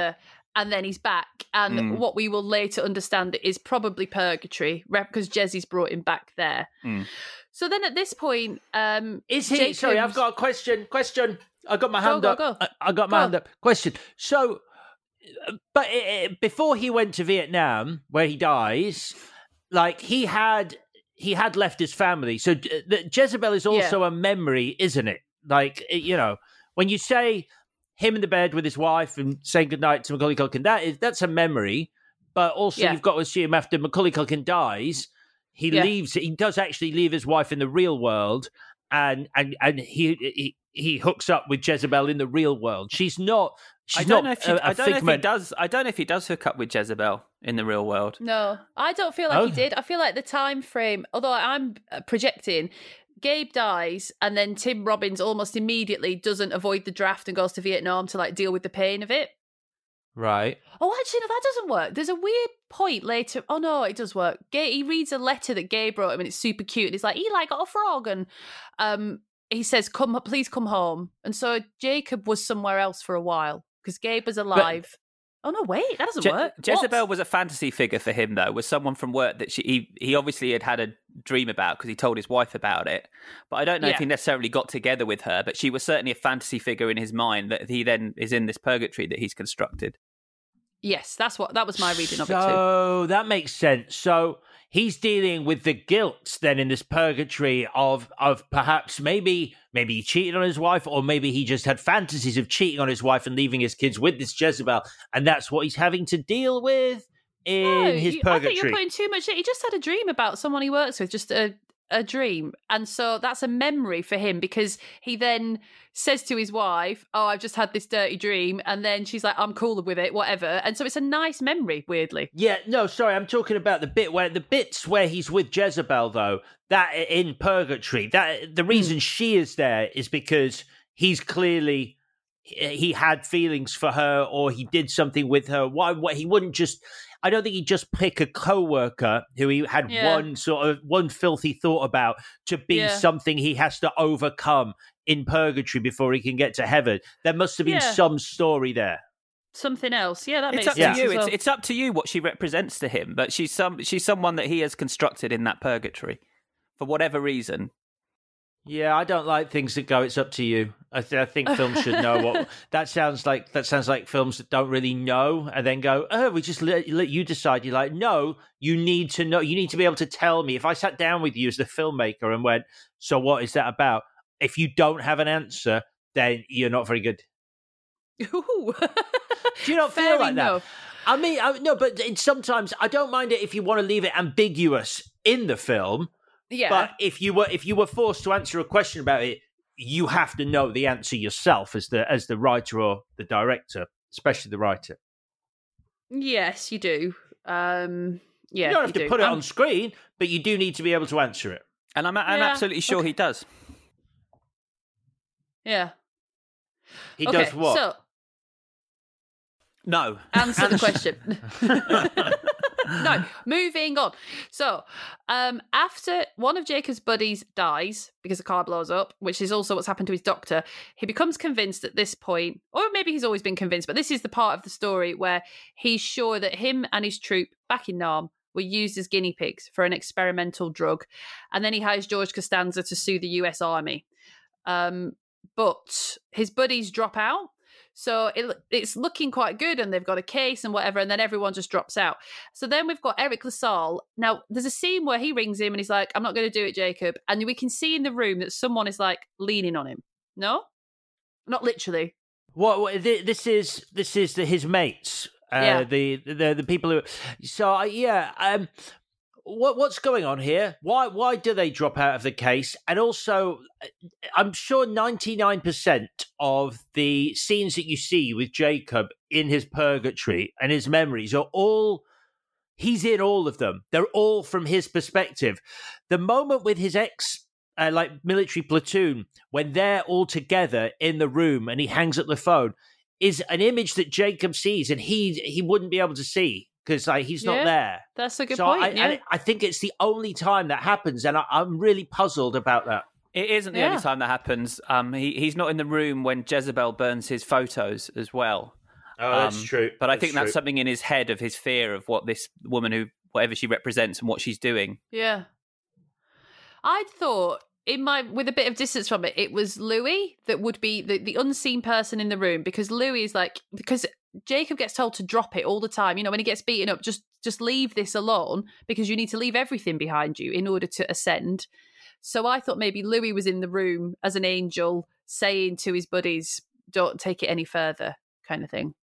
and then he's back. And Mm. what we will later understand is probably purgatory, because Jezzy's brought him back there. Mm. So then at this point, um, Is he? Jacob's- Sorry, I've got a question. Question. I got my Go, hand go, up. go. I, I got my Go. hand up. Question. So, uh, but uh, before he went to Vietnam, where he dies, like he had he had left his family. So uh, the, Jezebel is also a memory, isn't it? Like uh, you know, when you say him in the bed with his wife and saying goodnight to Macaulay Culkin, that is that's a memory. But also, Yeah. you've got to assume after Macaulay Culkin dies, he Yeah. leaves. He does actually leave his wife in the real world, and and and he he, he hooks up with Jezebel in the real world. She's not. She's I don't not know if he, a, a I don't know if he figment. does. I don't know if he does hook up with Jezebel in the real world. No, I don't feel like Oh. he did. I feel like the time frame, although I'm uh, projecting, Gabe dies and then Tim Robbins almost immediately doesn't avoid the draft and goes to Vietnam to like deal with the pain of it. Right. Oh, actually, no, that doesn't work. There's a weird point later. Oh, no, it does work. Ga- he reads a letter that Gabe wrote him and it's super cute. And he's like, Eli got a frog. And um, he says, "Come, please come home." And so Jacob was somewhere else for a while because Gabe was alive. Oh, no, wait, that doesn't Je- work. Jezebel What? was a fantasy figure for him, though, was someone from work that she, he, he obviously had had a dream about because he told his wife about it. But I don't know if Yeah. he necessarily got together with her, but she was certainly a fantasy figure in his mind that he then is in this purgatory that he's constructed. Yes, that's what that was my reading of it too. So that makes sense. So he's dealing with the guilt then in this purgatory of of perhaps maybe maybe he cheated on his wife, or maybe he just had fantasies of cheating on his wife and leaving his kids with this Jezebel, and that's what he's having to deal with in No, his you- I think purgatory. you're putting too much. He just had a dream about someone he works with, just a a dream, and so that's a memory for him because he then says to his wife, "Oh, I've just had this dirty dream," and then she's like, "I'm cool with it, whatever." And so it's a nice memory, weirdly. Yeah, no, sorry, I'm talking about the bit where the bits where he's with Jezebel, though, that in purgatory. That the reason she is there is because he's clearly he had feelings for her, or he did something with her. Why? What he wouldn't just. I don't think he'd just pick a co-worker who he had Yeah. one sort of one filthy thought about to be Yeah. something he has to overcome in purgatory before he can get to heaven. There must have been Yeah. some story there. Something else, yeah, that It's makes up sense. to you. as well. It's, it's up to you what she represents to him, but she's some she's someone that he has constructed in that purgatory for whatever reason. Yeah, I don't like things that go. It's up to you. I, th- I think films should know what that sounds like. That sounds like films that don't really know and then go, "Oh, we just let, let you decide." You're like, no, you need to know. You need to be able to tell me. If I sat down with you as the filmmaker and went, "So what is that about?" If you don't have an answer, then you're not very good. Ooh. Do you not Fair feel like enough. that? I mean, I, no, but it's sometimes I don't mind it if you want to leave it ambiguous in the film. Yeah. But if you were if you were forced to answer a question about it, you have to know the answer yourself as the as the writer or the director, especially the writer. Yes, you do. Um, yeah, you don't have to do. put it Um, on screen, but you do need to be able to answer it. And I'm I'm Yeah, absolutely sure he does. Yeah. He Okay, does what? So No. answer the question. No, moving on. So, um, after one of Jacob's buddies dies because the car blows up, which is also what's happened to his doctor, he becomes convinced at this point, or maybe he's always been convinced, but this is the part of the story where he's sure that him and his troop back in Nam were used as guinea pigs for an experimental drug. And then he hires George Costanza to sue the U S Army. Um, but his buddies drop out. So it, it's looking quite good and they've got a case and whatever, and then everyone just drops out. So then we've got Eric LaSalle. Now, there's a scene where he rings him and he's like, "I'm not going to do it, Jacob." And we can see in the room that someone is like leaning on him. No? Not literally. What, what thi- this is this is the, his mates, uh, Yeah. the the the people who. So uh, yeah, um, what what's going on here? Why why do they drop out of the case? And also, I'm sure ninety-nine percent of the scenes that you see with Jacob in his purgatory and his memories are all. He's in all of them. They're all from his perspective. The moment with his ex. Uh, like military platoon, when they're all together in the room and he hangs up the phone, is an image that Jacob sees and he he wouldn't be able to see because like he's Yeah, not there. That's a good so point. I, yeah. I, I think it's the only time that happens, and I, I'm really puzzled about that. It isn't the Yeah. only time that happens. Um, he he's not in the room when Jezebel burns his photos as well. Oh, that's true. But I That's think that's true. something in his head of his fear of what this woman who, whatever she represents and what she's doing. Yeah. I thought in my with a bit of distance from it, it was Louis that would be the, the unseen person in the room, because Louis is like, because Jacob gets told to drop it all the time. You know, when he gets beaten up, just just leave this alone, because you need to leave everything behind you in order to ascend. So I thought maybe Louis was in the room as an angel saying to his buddies, don't take it any further, kind of thing.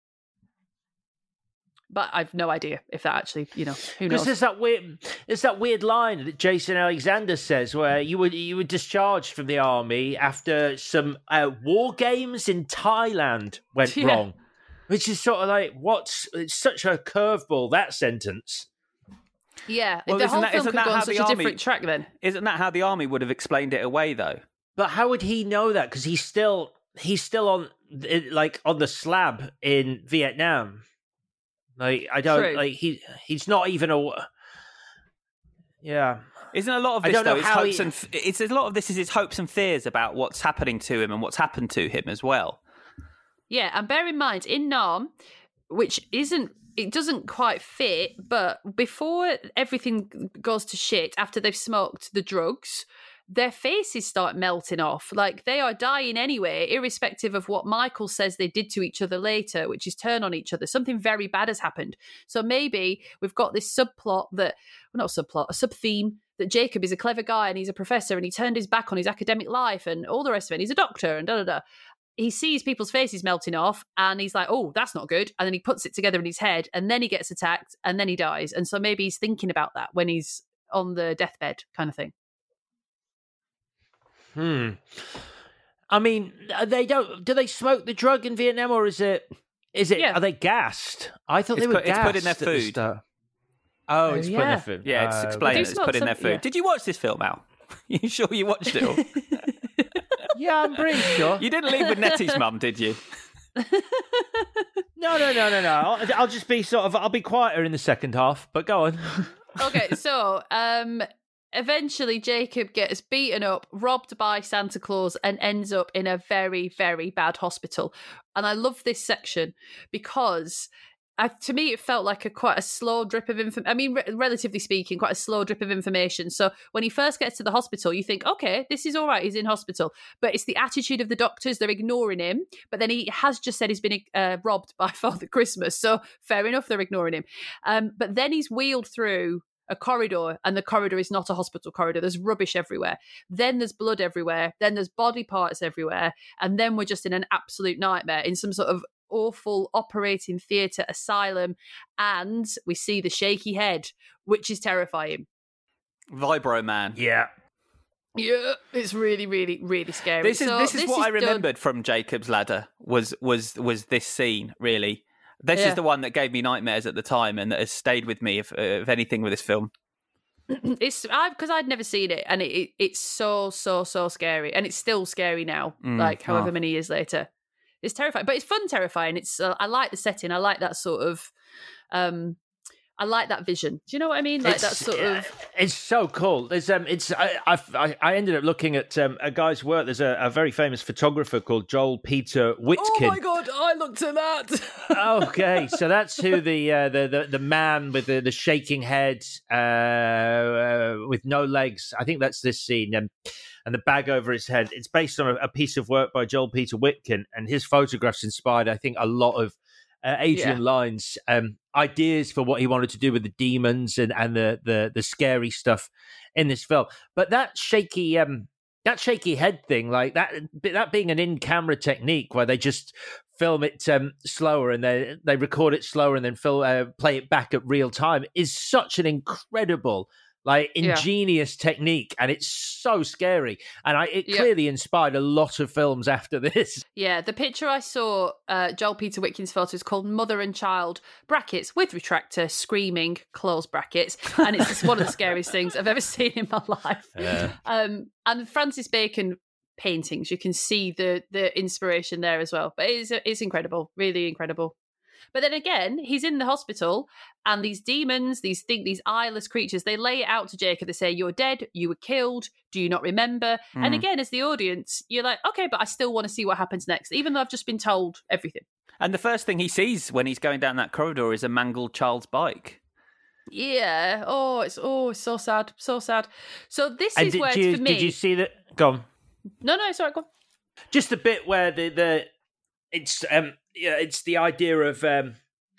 But I've no idea if that actually, you know, who knows? Because there's that weird, there's that weird line that Jason Alexander says where you were you were discharged from the army after some uh, war games in Thailand went Yeah. wrong, which is sort of like what's it's such a curveball, that sentence. Yeah, Well, the isn't whole that- film isn't could that go on how such the a army- different track then. Isn't that how the army would have explained it away, though? But how would he know that? Because he's still he's still on like on the slab in Vietnam. Like I don't True. like he he's not even a yeah. Isn't a lot of I this don't know though? His how hopes he- and f- it's a lot of this is his hopes and fears about what's happening to him and what's happened to him as well. Yeah, and bear in mind, in Nam, which isn't, it doesn't quite fit, but before everything goes to shit, after they've smoked the drugs, their faces start melting off. Like, they are dying anyway, irrespective of what Michael says they did to each other later, which is turn on each other. Something very bad has happened. So maybe we've got this subplot that, well, not subplot, a sub-theme, that Jacob is a clever guy and he's a professor and he turned his back on his academic life and all the rest of it. He's a doctor and da-da-da. He sees people's faces melting off and he's like, oh, that's not good. And then he puts it together in his head and then he gets attacked and then he dies. And so maybe he's thinking about that when he's on the deathbed kind of thing. Hmm. I mean, they don't. Do they smoke the drug in Vietnam, or is it? Is it? Yeah. Are they gassed? I thought It's they were put- it's gassed. put in their at the food. start. Oh, Oh, it's put in yeah. their food. Yeah, it's Uh, explained. They It's smoke put in their some- food. yeah. Did you watch this film, Al? You sure you watched it all? Yeah, I'm pretty sure. You didn't leave with Nettie's mum, did you? No, no, no, no, no. I'll, I'll just be sort of. I'll be quieter in the second half. But go on. Okay, so um, eventually Jacob gets beaten up, robbed by Santa Claus, and ends up in a very, very bad hospital. And I love this section because I, to me it felt like a quite a slow drip of information. I mean, re- relatively speaking, quite a slow drip of information. So when he first gets to the hospital, you think, okay, this is all right, he's in hospital. But it's the attitude of the doctors, they're ignoring him. But then he has just said he's been uh, robbed by Father Christmas. So fair enough, they're ignoring him. Um, but then he's wheeled through a corridor, and the corridor is not a hospital corridor. There's rubbish everywhere. Then there's blood everywhere. Then there's body parts everywhere. And then we're just in an absolute nightmare in some sort of awful operating theatre asylum. And we see the shaky head, which is terrifying. Vibro Man. Yeah. Yeah, it's really, really, really scary. This is So this is what I done- remembered from Jacob's Ladder was was was this scene, really. This Yeah. is the one that gave me nightmares at the time and that has stayed with me, if, uh, if anything, with this film. It's I because I'd never seen it, and it, it it's so so so scary, and it's still scary now. Mm, like however oh. many years later, it's terrifying, but it's fun terrifying. It's uh, I like the setting. I like that sort of. um I like that vision. Do you know what I mean? Like that It's- sort of. It's so cool. There's um, it's I I've, I I ended up looking at um, a guy's work. There's a, a very famous photographer called Joel Peter Whitkin. Oh my god! I looked at that. Okay, so that's who the uh, the, the the man with the, the shaking head, uh, uh, with no legs. I think that's this scene, and and the bag over his head. It's based on a, a piece of work by Joel Peter Whitkin, and his photographs inspired, I think, a lot of uh, Adrian Yeah. Lyne's um, ideas for what he wanted to do with the demons and and the the the scary stuff in this film. But that shaky um. That shaky head thing, like that, that being an in-camera technique where they just film it um, slower and they they record it slower and then film, uh, play it back at real time, is such an incredible, like Yeah. ingenious technique, and it's so scary. And I, it Yeah. clearly inspired a lot of films after this. Yeah, the picture I saw, uh, Joel Peter Whitkin's photo is called Mother and Child, brackets, with retractor, screaming, close brackets. And it's just one of the scariest things I've ever seen in my life. Yeah. Um, and Francis Bacon paintings, you can see the the inspiration there as well. But it's, it's incredible, really incredible. But then again, he's in the hospital, and these demons, these think these eyeless creatures, they lay it out to Jacob. They say, "You're dead. You were killed. Do you not remember?" And Mm. again, as the audience, you're like, "Okay, but I still want to see what happens next, even though I've just been told everything." And the first thing he sees when he's going down that corridor is a mangled child's bike. Yeah. Oh, it's oh, it's so sad, so sad. So this And is did where you, for me. did you see that? Go on. No, no, sorry, go on. Just a bit where the the it's um yeah it's the idea of um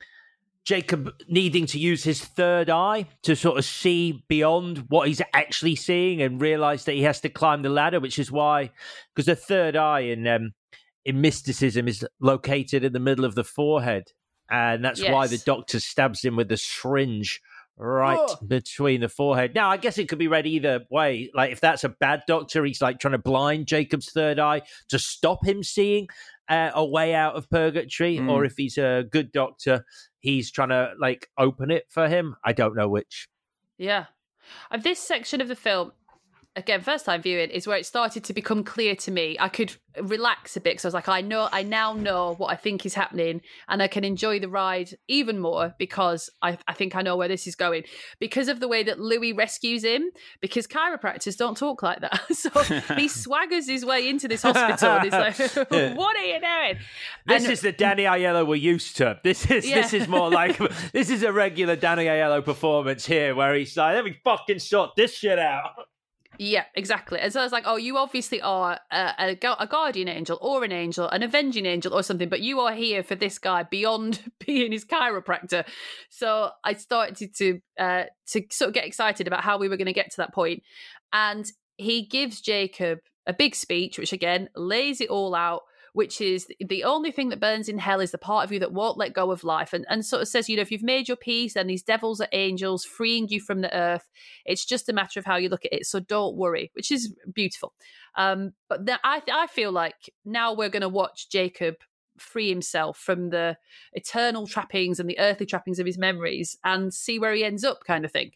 Jacob needing to use his third eye to sort of see beyond what he's actually seeing and realize that he has to climb the ladder, which is why because the third eye in um in mysticism is located in the middle of the forehead, and that's Yes. why the doctor stabs him with the syringe right Oh. between the forehead. Now, I guess it could be read either way. Like, if that's a bad doctor, he's like trying to blind Jacob's third eye to stop him seeing uh, a way out of purgatory, Mm. or if he's a good doctor, he's trying to like open it for him. I don't know which. Yeah. And this section of the film, again, first time viewing, is where it started to become clear to me. I could relax a bit because I was like, I know, I now know what I think is happening, and I can enjoy the ride even more because I, I think I know where this is going. Because of the way that Louis rescues him, because chiropractors don't talk like that. So he swaggers his way into this hospital and he's like, what are you doing? This And- is the Danny Aiello we're used to. This is Yeah. this is more like this is a regular Danny Aiello performance here, where he's like, "Let me fucking sort this shit out." Yeah, exactly. And so I was like, oh, you obviously are a, a, gu- a guardian angel or an angel, an avenging angel or something, but you are here for this guy beyond being his chiropractor. So I started to uh, to sort of get excited about how we were going to get to that point. And he gives Jacob a big speech, which again lays it all out, which is the only thing that burns in hell is the part of you that won't let go of life. And, and sort of says, you know, if you've made your peace, then these devils are angels freeing you from the earth. It's just a matter of how you look at it. So don't worry, which is beautiful. Um, but th- I, I feel like now we're going to watch Jacob free himself from the eternal trappings and the earthly trappings of his memories and see where he ends up, kind of thing.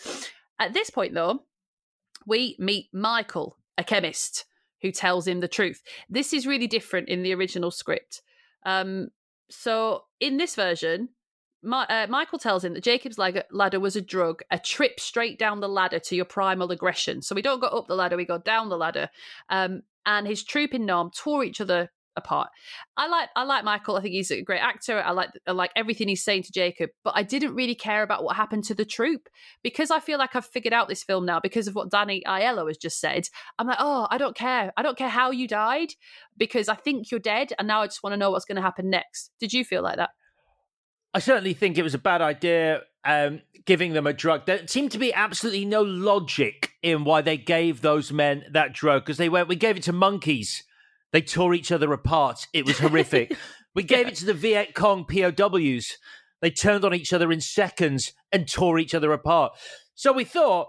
At this point, though, we meet Michael, a chemist, who tells him the truth. This is really different in the original script. Um, so in this version, My, uh, Michael tells him that Jacob's lag- ladder was a drug, a trip straight down the ladder to your primal aggression. So we don't go up the ladder, we go down the ladder. Um, and his troop in Norm tore each other apart. I like I like Michael. I think he's a great actor. I like I like everything he's saying to Jacob, but I didn't really care about what happened to the troop because I feel like I've figured out this film now because of what Danny Aiello has just said. I'm like, oh, I don't care. I don't care how you died because I think you're dead, and now I just want to know what's going to happen next. Did you feel like that? I certainly think it was a bad idea um, giving them a drug. There seemed to be absolutely no logic in why they gave those men that drug because they went, we gave it to monkeys. They tore each other apart. It was horrific. We gave it to the Viet Cong P O Ws. They turned on each other in seconds and tore each other apart. So we thought,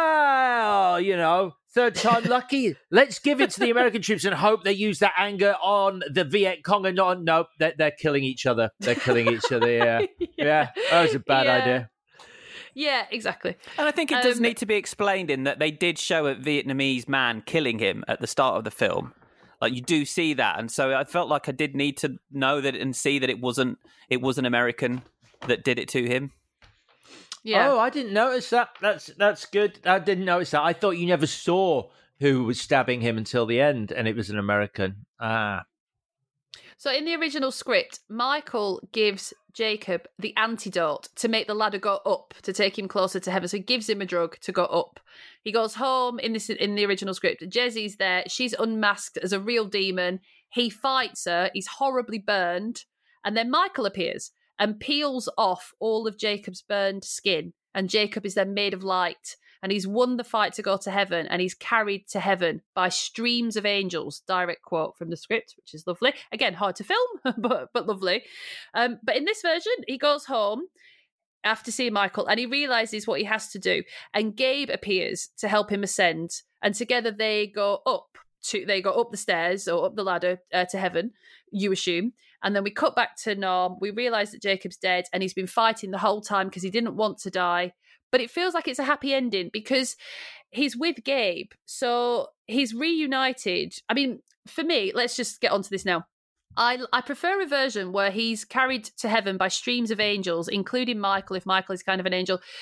well, you know, third time lucky. Let's give it to the American troops and hope they use that anger on the Viet Cong and not, no, they're, they're killing each other. They're killing each other, yeah. yeah. Yeah, that was a bad Yeah. idea. Yeah, exactly. And I think it does Um, need to be explained in that they did show a Vietnamese man killing him at the start of the film. Like, you do see that, and so I felt like I did need to know that and see that it wasn't it was an American that did it to him. Yeah. Oh, I didn't notice that. That's that's good. I didn't notice that. I thought you never saw who was stabbing him until the end, and it was an American. Ah. So in the original script, Michael gives Jacob the antidote to make the ladder go up, to take him closer to heaven. So he gives him a drug to go up. He goes home in this in the original script. Jessie's there. She's unmasked as a real demon. He fights her. He's horribly burned. And then Michael appears and peels off all of Jacob's burned skin. And Jacob is then made of light. And he's won the fight to go to heaven, and he's carried to heaven by streams of angels. Direct quote from the script, which is lovely. Again, hard to film, but but lovely. Um, but in this version, he goes home after seeing Michael, and he realizes what he has to do. And Gabe appears to help him ascend, and together they go up to they go up the stairs or up the ladder uh, to heaven. You assume. And then we cut back to Norm. We realize that Jacob's dead, and he's been fighting the whole time because he didn't want to die. But it feels like it's a happy ending because he's with Gabe. So he's reunited. I mean, for me, let's just get onto this now. I, I prefer a version where he's carried to heaven by streams of angels, including Michael, if Michael is kind of an angel,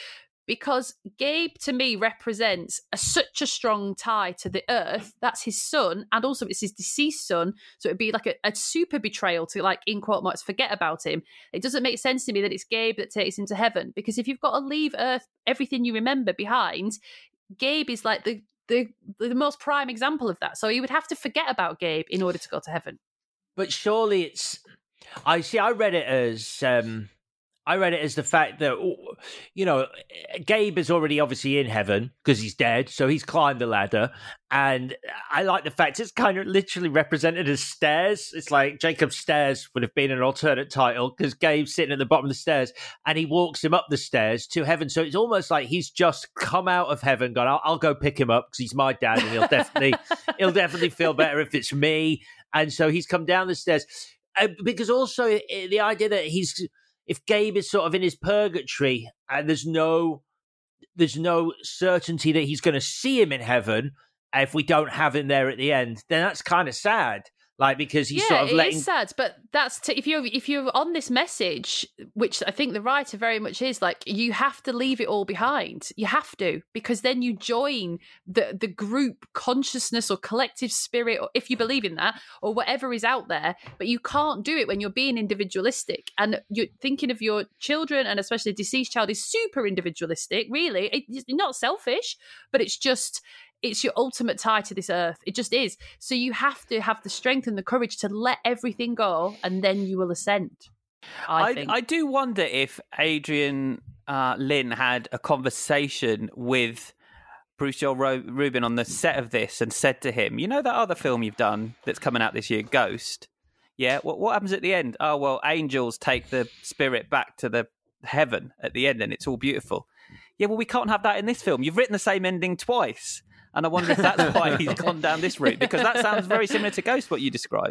because Gabe to me represents a, such a strong tie to the earth. That's his son, and also it's his deceased son. So it'd be like a, a super betrayal to, like, in quote marks, forget about him. It doesn't make sense to me that it's Gabe that takes him to heaven, because if you've got to leave Earth, everything you remember behind, Gabe is like the the the most prime example of that. So you would have to forget about Gabe in order to go to heaven. But surely it's. I see. I read it as. Um, I read it as the fact that, you know, Gabe is already obviously in heaven because he's dead, so he's climbed the ladder. And I like the fact it's kind of literally represented as stairs. It's like Jacob's Stairs would have been an alternate title, because Gabe's sitting at the bottom of the stairs and he walks him up the stairs to heaven. So it's almost like he's just come out of heaven, gone, I'll, I'll go pick him up because he's my dad and he'll definitely he'll definitely feel better if it's me. And so he's come down the stairs. Uh, because also the idea that he's... If Gabe is sort of in his purgatory and there's no there's no certainty that he's going to see him in heaven, if we don't have him there at the end, then that's kind of sad. Like, because he's yeah, sort of letting... it is sad, but that's to, if you're if you're on this message, which I think the writer very much is, like, you have to leave it all behind. You have to, because then you join the the group consciousness or collective spirit, or if you believe in that, or whatever is out there. But you can't do it when you're being individualistic, and you're thinking of your children, and especially a deceased child is super individualistic. Really, it's not selfish, but it's just. It's your ultimate tie to this earth. It just is. So you have to have the strength and the courage to let everything go, and then you will ascend. I, I, think. I do wonder if Adrian uh, Lynn had a conversation with Bruce Joel Ro- Rubin on the set of this and said to him, you know that other film you've done that's coming out this year, Ghost? Yeah, what, what happens at the end? Oh, well, angels take the spirit back to the heaven at the end and it's all beautiful. Yeah, well, we can't have that in this film. You've written the same ending twice. And I wonder if that's why he's gone down this route, because that sounds very similar to Ghost, what you described.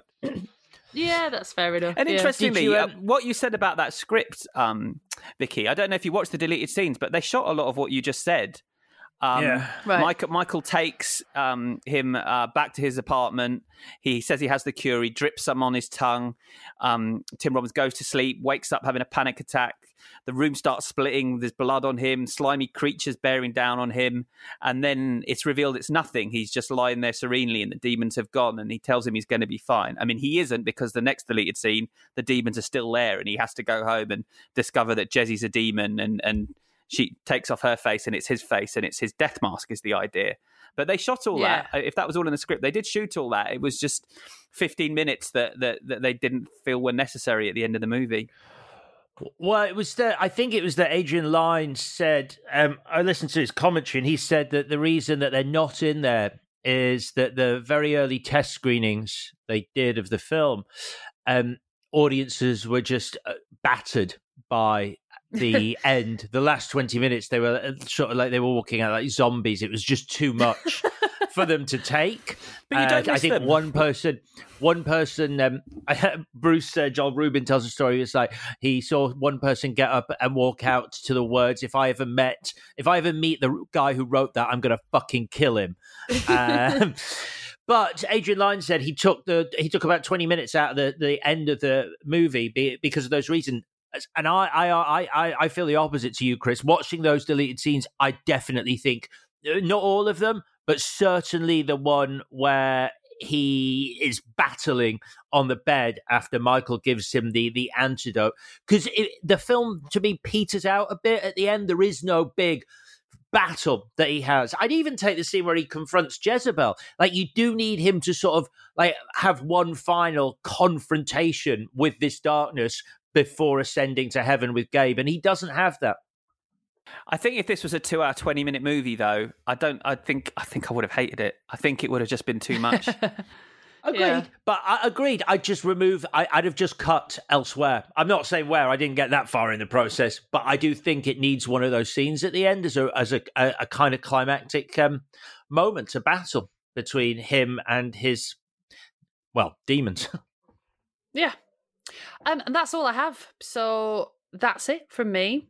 Yeah, that's fair enough. And yeah. interestingly, you, um... uh, what you said about that script, um, Vicky, I don't know if you watched the deleted scenes, but they shot a lot of what you just said. Um, yeah. Right. Michael, Michael takes um, him uh, back to his apartment. He says he has the cure. He drips some on his tongue. Um, Tim Robbins goes to sleep, wakes up having a panic attack. The room starts splitting. There's blood on him, slimy creatures bearing down on him. And then it's revealed it's nothing. He's just lying there serenely and the demons have gone, and he tells him he's going to be fine. I mean, he isn't, because the next deleted scene, the demons are still there and he has to go home and discover that Jessie's a demon, and, and she takes off her face and it's his face and it's his death mask is the idea. But they shot all Yeah. that. If that was all in the script, they did shoot all that. It was just fifteen minutes that, that, that they didn't feel were necessary at the end of the movie. Well, it was that I think it was that Adrian Lyne said. Um, I listened to his commentary, and he said that the reason that they're not in there is that the very early test screenings they did of the film, um, audiences were just uh, battered by the end. The last twenty minutes, they were sort of like they were walking out like zombies. It was just too much for them to take. But you don't uh, I miss think them. one person, one person, um, Bruce uh, Joel Rubin tells a story. It's like he saw one person get up and walk out to the words, "If I ever met, if I ever meet the guy who wrote that, I'm going to fucking kill him." um, But Adrian Lyne said he took the he took about twenty minutes out of the, the end of the movie be, because of those reasons. And I, I I I feel the opposite to you, Chris. Watching those deleted scenes, I definitely think, not all of them, but certainly the one where he is battling on the bed after Michael gives him the the antidote. Because the film, to me, peters out a bit at the end. There is no big battle that he has. I'd even take the scene where he confronts Jezebel. Like, you do need him to sort of like have one final confrontation with this darkness before ascending to heaven with Gabe, and he doesn't have that. I think if this was a two-hour, twenty-minute movie, though, I don't. I think. I think I would have hated it. I think it would have just been too much. Agreed, Yeah. but I agreed. I'd just remove. I, I'd have just cut elsewhere. I'm not saying where. I didn't get that far in the process, but I do think it needs one of those scenes at the end as a as a, a, a kind of climactic um, moment, a battle between him and his, well, demons. Yeah. Um, and that's all I have. So that's it from me.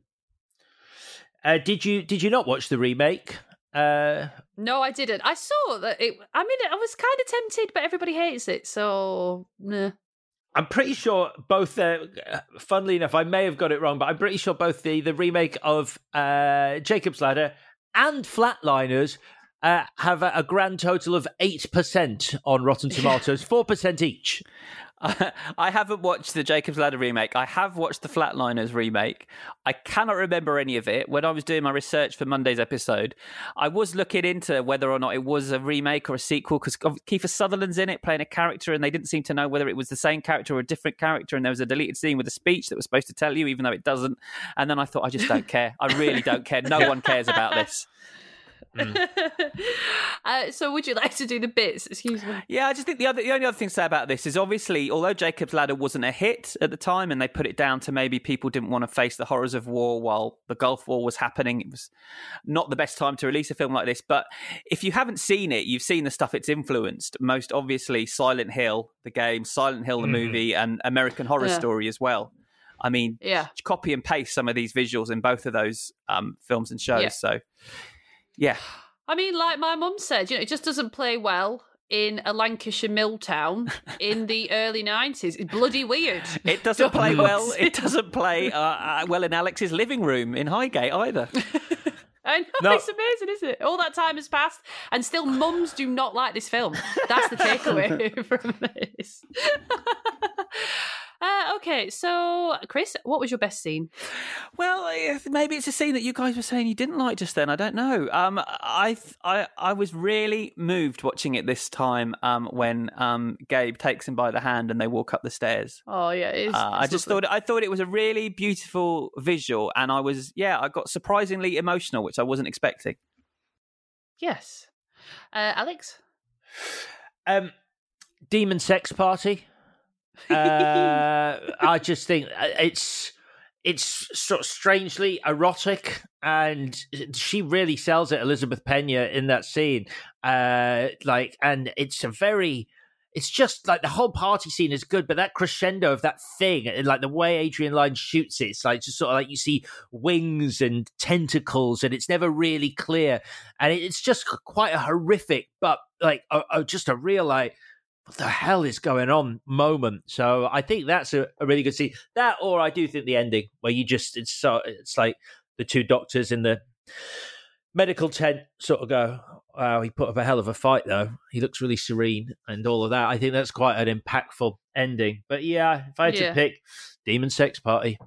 Uh, did you did you not watch the remake? Uh, No, I didn't. I saw that it. I mean, I was kind of tempted, but everybody hates it. So, nah. I'm pretty sure both, uh, funnily enough, I may have got it wrong, but I'm pretty sure both the, the remake of uh, Jacob's Ladder and Flatliners uh, have a, a grand total of eight percent on Rotten Tomatoes, four percent each. I haven't watched the Jacob's Ladder remake. I have watched the Flatliners remake. I cannot remember any of it. When I was doing my research for Monday's episode, I was looking into whether or not it was a remake or a sequel, because Kiefer Sutherland's in it playing a character, and they didn't seem to know whether it was the same character or a different character, and there was a deleted scene with a speech that was supposed to tell you, even though it doesn't. And then I thought, I just don't care. I really don't care. No one cares about this. Mm. uh, so would you like to do the bits? Excuse me. Yeah, I just think the other, the only other thing to say about this is, obviously, although Jacob's Ladder wasn't a hit at the time, and they put it down to maybe people didn't want to face the horrors of war while the Gulf War was happening, it was not the best time to release a film like this. But if you haven't seen it, you've seen the stuff it's influenced. Most obviously, Silent Hill, the game, Silent Hill, the mm. movie, and American Horror Yeah. Story as well. I mean, Yeah. copy and paste some of these visuals in both of those um, films and shows. Yeah. So, yeah. I mean, like my mum said, you know, it just doesn't play well in a Lancashire mill town in the early nineties. It's bloody weird. It doesn't play well. It doesn't play uh, uh, well in Alex's living room in Highgate either. I know, No. it's amazing, isn't it? All that time has passed, and still mums do not like this film. That's the takeaway from this. Uh, okay, so Chris, what was your best scene? Well, if- maybe it's a scene that you guys were saying you didn't like just then. I don't know. Um, I I I was really moved watching it this time. Um, when um Gabe takes him by the hand and they walk up the stairs. Oh yeah, it is. Uh, I it's just lovely. thought I thought it was a really beautiful visual, and I was yeah I got surprisingly emotional, which I wasn't expecting. Yes, uh, Alex. Um, Demon Sex Party. Uh, I just think it's it's sort of strangely erotic, and she really sells it, Elizabeth Pena, in that scene. Uh, like, and it's a very, it's just like the whole party scene is good, but that crescendo of that thing, and like the way Adrian Lyne shoots it, it's like just sort of like you see wings and tentacles, and it's never really clear, and it's just quite a horrific, but like a, a, just a real like, what the hell is going on moment. So I think that's a, a really good scene. That, or I do think the ending where you just, it's so, it's like the two doctors in the medical tent sort of go, wow, he put up a hell of a fight though. He looks really serene and all of that. I think that's quite an impactful ending. But yeah, if I had Yeah. to pick, Demon Sex Party.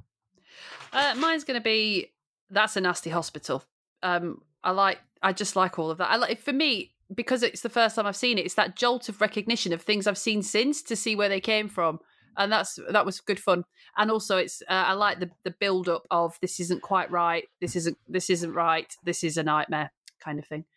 Uh, mine's going to be That's a Nasty Hospital. Um, I like, I just like all of that. I like, for me, because it's the first time I've seen it, it's that jolt of recognition of things I've seen since to see where they came from, and that's that was good fun. And also, it's uh, I like the the build up of this isn't quite right, this isn't this isn't right, this is a nightmare kind of thing.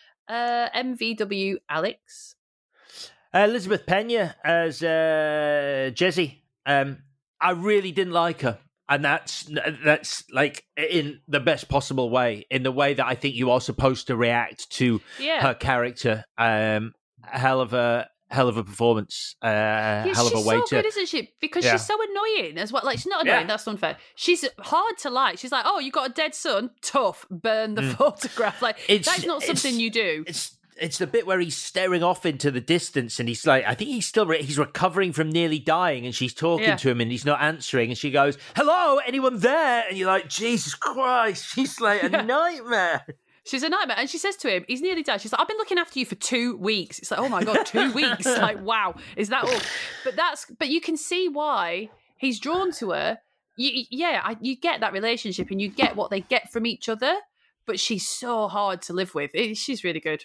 Uh, M V W, Alex. Uh, Elizabeth Pena as uh, Jezzy. Um, I really didn't like her. And that's that's like in the best possible way, in the way that I think you are supposed to react to Yeah. her character. Um, hell of a hell of a performance. Uh, Yeah, hell of she's a way so to. good, isn't she? Because Yeah. she's so annoying as well. Like, she's not annoying, Yeah. that's unfair. She's hard to like. She's like, oh, you got a dead son? Tough. Burn the Mm. photograph. Like, It's- that's not it's- something you do. It's it's the bit where he's staring off into the distance, and he's like, I think he's still re- he's recovering from nearly dying, and she's talking Yeah. to him, and he's not answering, and she goes, "Hello, anyone there?" And you're like, Jesus Christ, she's like a nightmare. She's a nightmare. And she says to him, he's nearly dead. She's like, I've been looking after you for two weeks. It's like, oh my God, two weeks. Like, wow, is that all? But that's, but you can see why he's drawn to her. You, yeah, I, you get that relationship and you get what they get from each other, but she's so hard to live with. It, she's really good.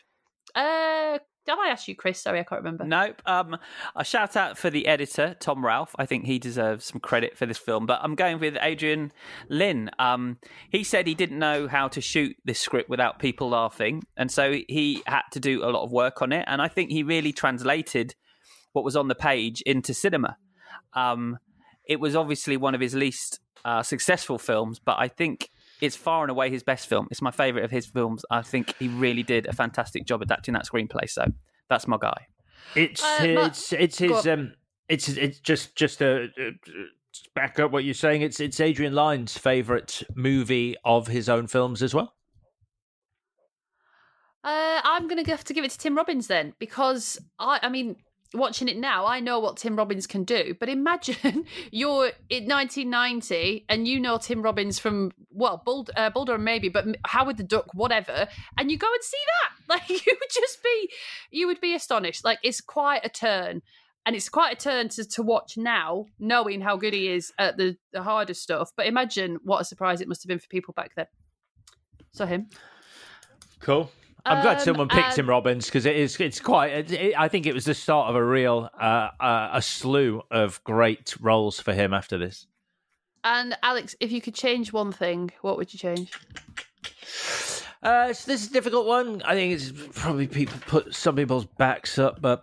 Uh, did I ask you, Chris? Sorry, I can't remember. Nope. Um, a shout out for the editor, Tom Ralph. I think he deserves some credit for this film. But I'm going with Adrian Lyne. Um, he said he didn't know how to shoot this script without people laughing, and so he had to do a lot of work on it. And I think he really translated what was on the page into cinema. Um, it was obviously one of his least uh, successful films, but I think it's far and away his best film. It's my favourite of his films. I think he really did a fantastic job adapting that screenplay. So that's my guy. It's Uh, but- it's it's Go his on. um it's it's just just a. Uh, back up what you're saying. It's it's Adrian Lyne's favourite movie of his own films as well. Uh, I'm going to have to give it to Tim Robbins then, because I, I mean, watching it now, I know what Tim Robbins can do. But imagine you're in nineteen ninety and you know Tim Robbins from, well, Bull, uh, Bulldog maybe, but Howard the Duck, whatever, and you go and see that. Like, you would just be, you would be astonished. Like, it's quite a turn. And it's quite a turn to, to watch now, knowing how good he is at the, the harder stuff. But imagine what a surprise it must have been for people back then. So him. Cool. I'm glad Um, someone picked and- Tim Robbins because it is. It's quite. It, it, I think it was the start of a real, uh, uh, a slew of great roles for him after this. And Alex, if you could change one thing, what would you change? Uh, so this is a difficult one. I think it's probably people put some people's backs up, but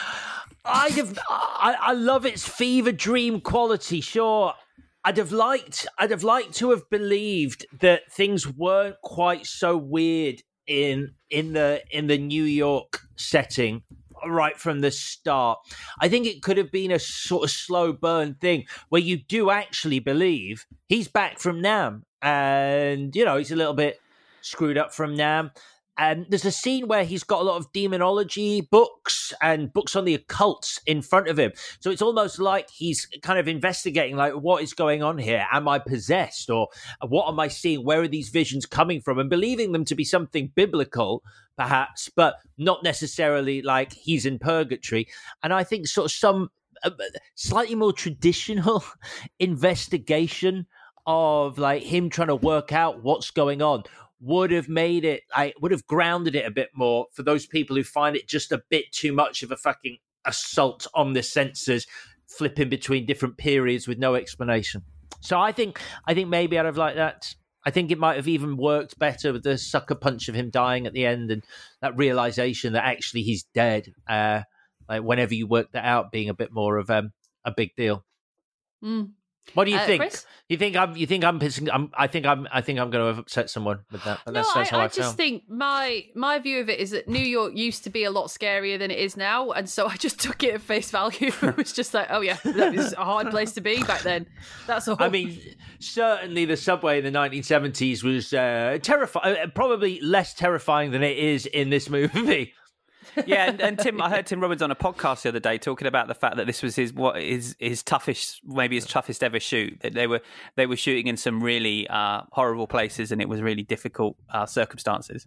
I'd have. I, I love its fever dream quality. Sure, I'd have liked. I'd have liked to have believed that things weren't quite so weird in in the in the New York setting right from the start. I think it could have been a sort of slow burn thing where you do actually believe he's back from Nam, and you know he's a little bit screwed up from Nam. And there's a scene where he's got a lot of demonology books and books on the occult in front of him. So it's almost like he's kind of investigating, like, what is going on here? Am I possessed? Or what am I seeing? Where are these visions coming from? And believing them to be something biblical, perhaps, but not necessarily like he's in purgatory. And I think sort of some uh, slightly more traditional investigation of like him trying to work out what's going on would have made it, I would have grounded it a bit more for those people who find it just a bit too much of a fucking assault on the senses, flipping between different periods with no explanation. So I think, I think maybe I'd have liked that. I think it might have even worked better with the sucker punch of him dying at the end and that realization that actually he's dead. Uh, like whenever you work that out, being a bit more of um, a big deal. Mm. What do you Uh, think? Chris? You think I'm? You think I'm pissing? I'm, I think I'm. I think I'm going to have upset someone with that. But that's, no, that's I, how I, I feel. just think my my view of it is that New York used to be a lot scarier than it is now, and so I just took it at face value. It was just like, oh yeah, that was a hard place to be back then. That's all. I mean, certainly the subway in the nineteen seventies was uh, terrifying. Probably less terrifying than it is in this movie. Yeah, and, and Tim, I heard Tim Robbins on a podcast the other day talking about the fact that this was his what his his toughest, maybe his toughest ever shoot. That they were they were shooting in some really uh, horrible places, and it was really difficult uh, circumstances.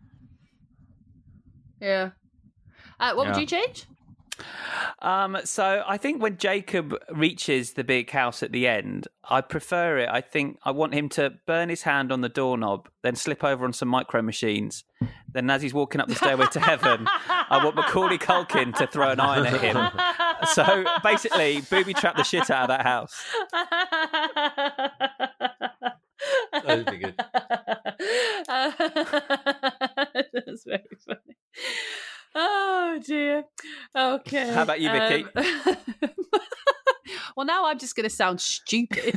Yeah. Uh, what Yeah. would you change? Um, so I think when Jacob reaches the big house at the end, I prefer it. I think I want him to burn his hand on the doorknob, then slip over on some micro machines. Then as he's walking up the stairway to heaven, I want Macaulay Culkin to throw an iron at him. So basically, booby trap the shit out of that house. That would be good. That's very funny. Oh dear. Okay. How about you, Vicky? Um, well, now I'm just going to sound stupid.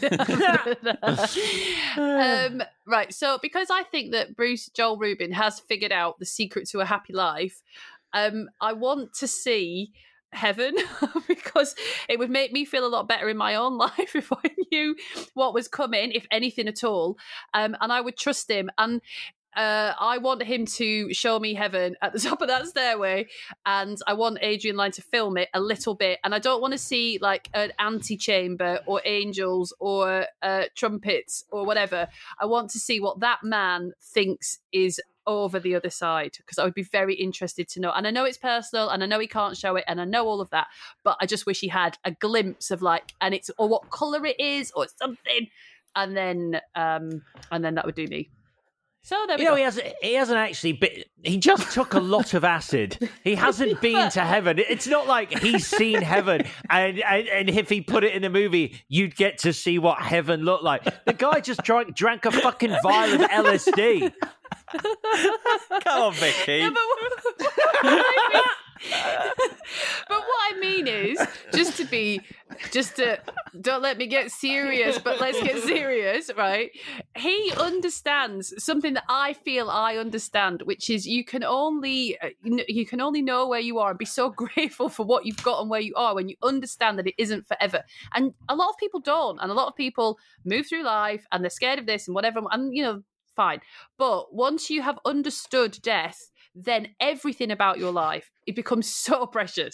um, right. So, because I think that Bruce Joel Rubin has figured out the secret to a happy life, um, I want to see heaven because it would make me feel a lot better in my own life if I knew what was coming, if anything at all, um, and I would trust him. And Uh, I want him to show me heaven at the top of that stairway, and I want Adrian Lyne to film it a little bit. And I don't want to see like an antechamber or angels or uh, trumpets or whatever. I want to see what that man thinks is over the other side, because I would be very interested to know. And I know it's personal, and I know he can't show it, and I know all of that, but I just wish he had a glimpse of like, and it's or what colour it is or something, and then um, and then that would do me. So there we You know, go. he hasn't. He hasn't actually been. He just took a lot of acid. He hasn't been to heaven. It's not like he's seen heaven, and, and and if he put it in a movie, you'd get to see what heaven looked like. The guy just drank drank a fucking vial of L S D. Come on, Vicky. No, but, what I mean, but what I mean is, just to be, just to, don't let me get serious, but let's get serious, right? He understands something that I feel I understand, which is you can only, you can only know where you are and be so grateful for what you've got and where you are when you understand that it isn't forever. And a lot of people don't, and a lot of people move through life and they're scared of this and whatever, and you know, fine. But once you have understood death, then everything about your life, it becomes so precious.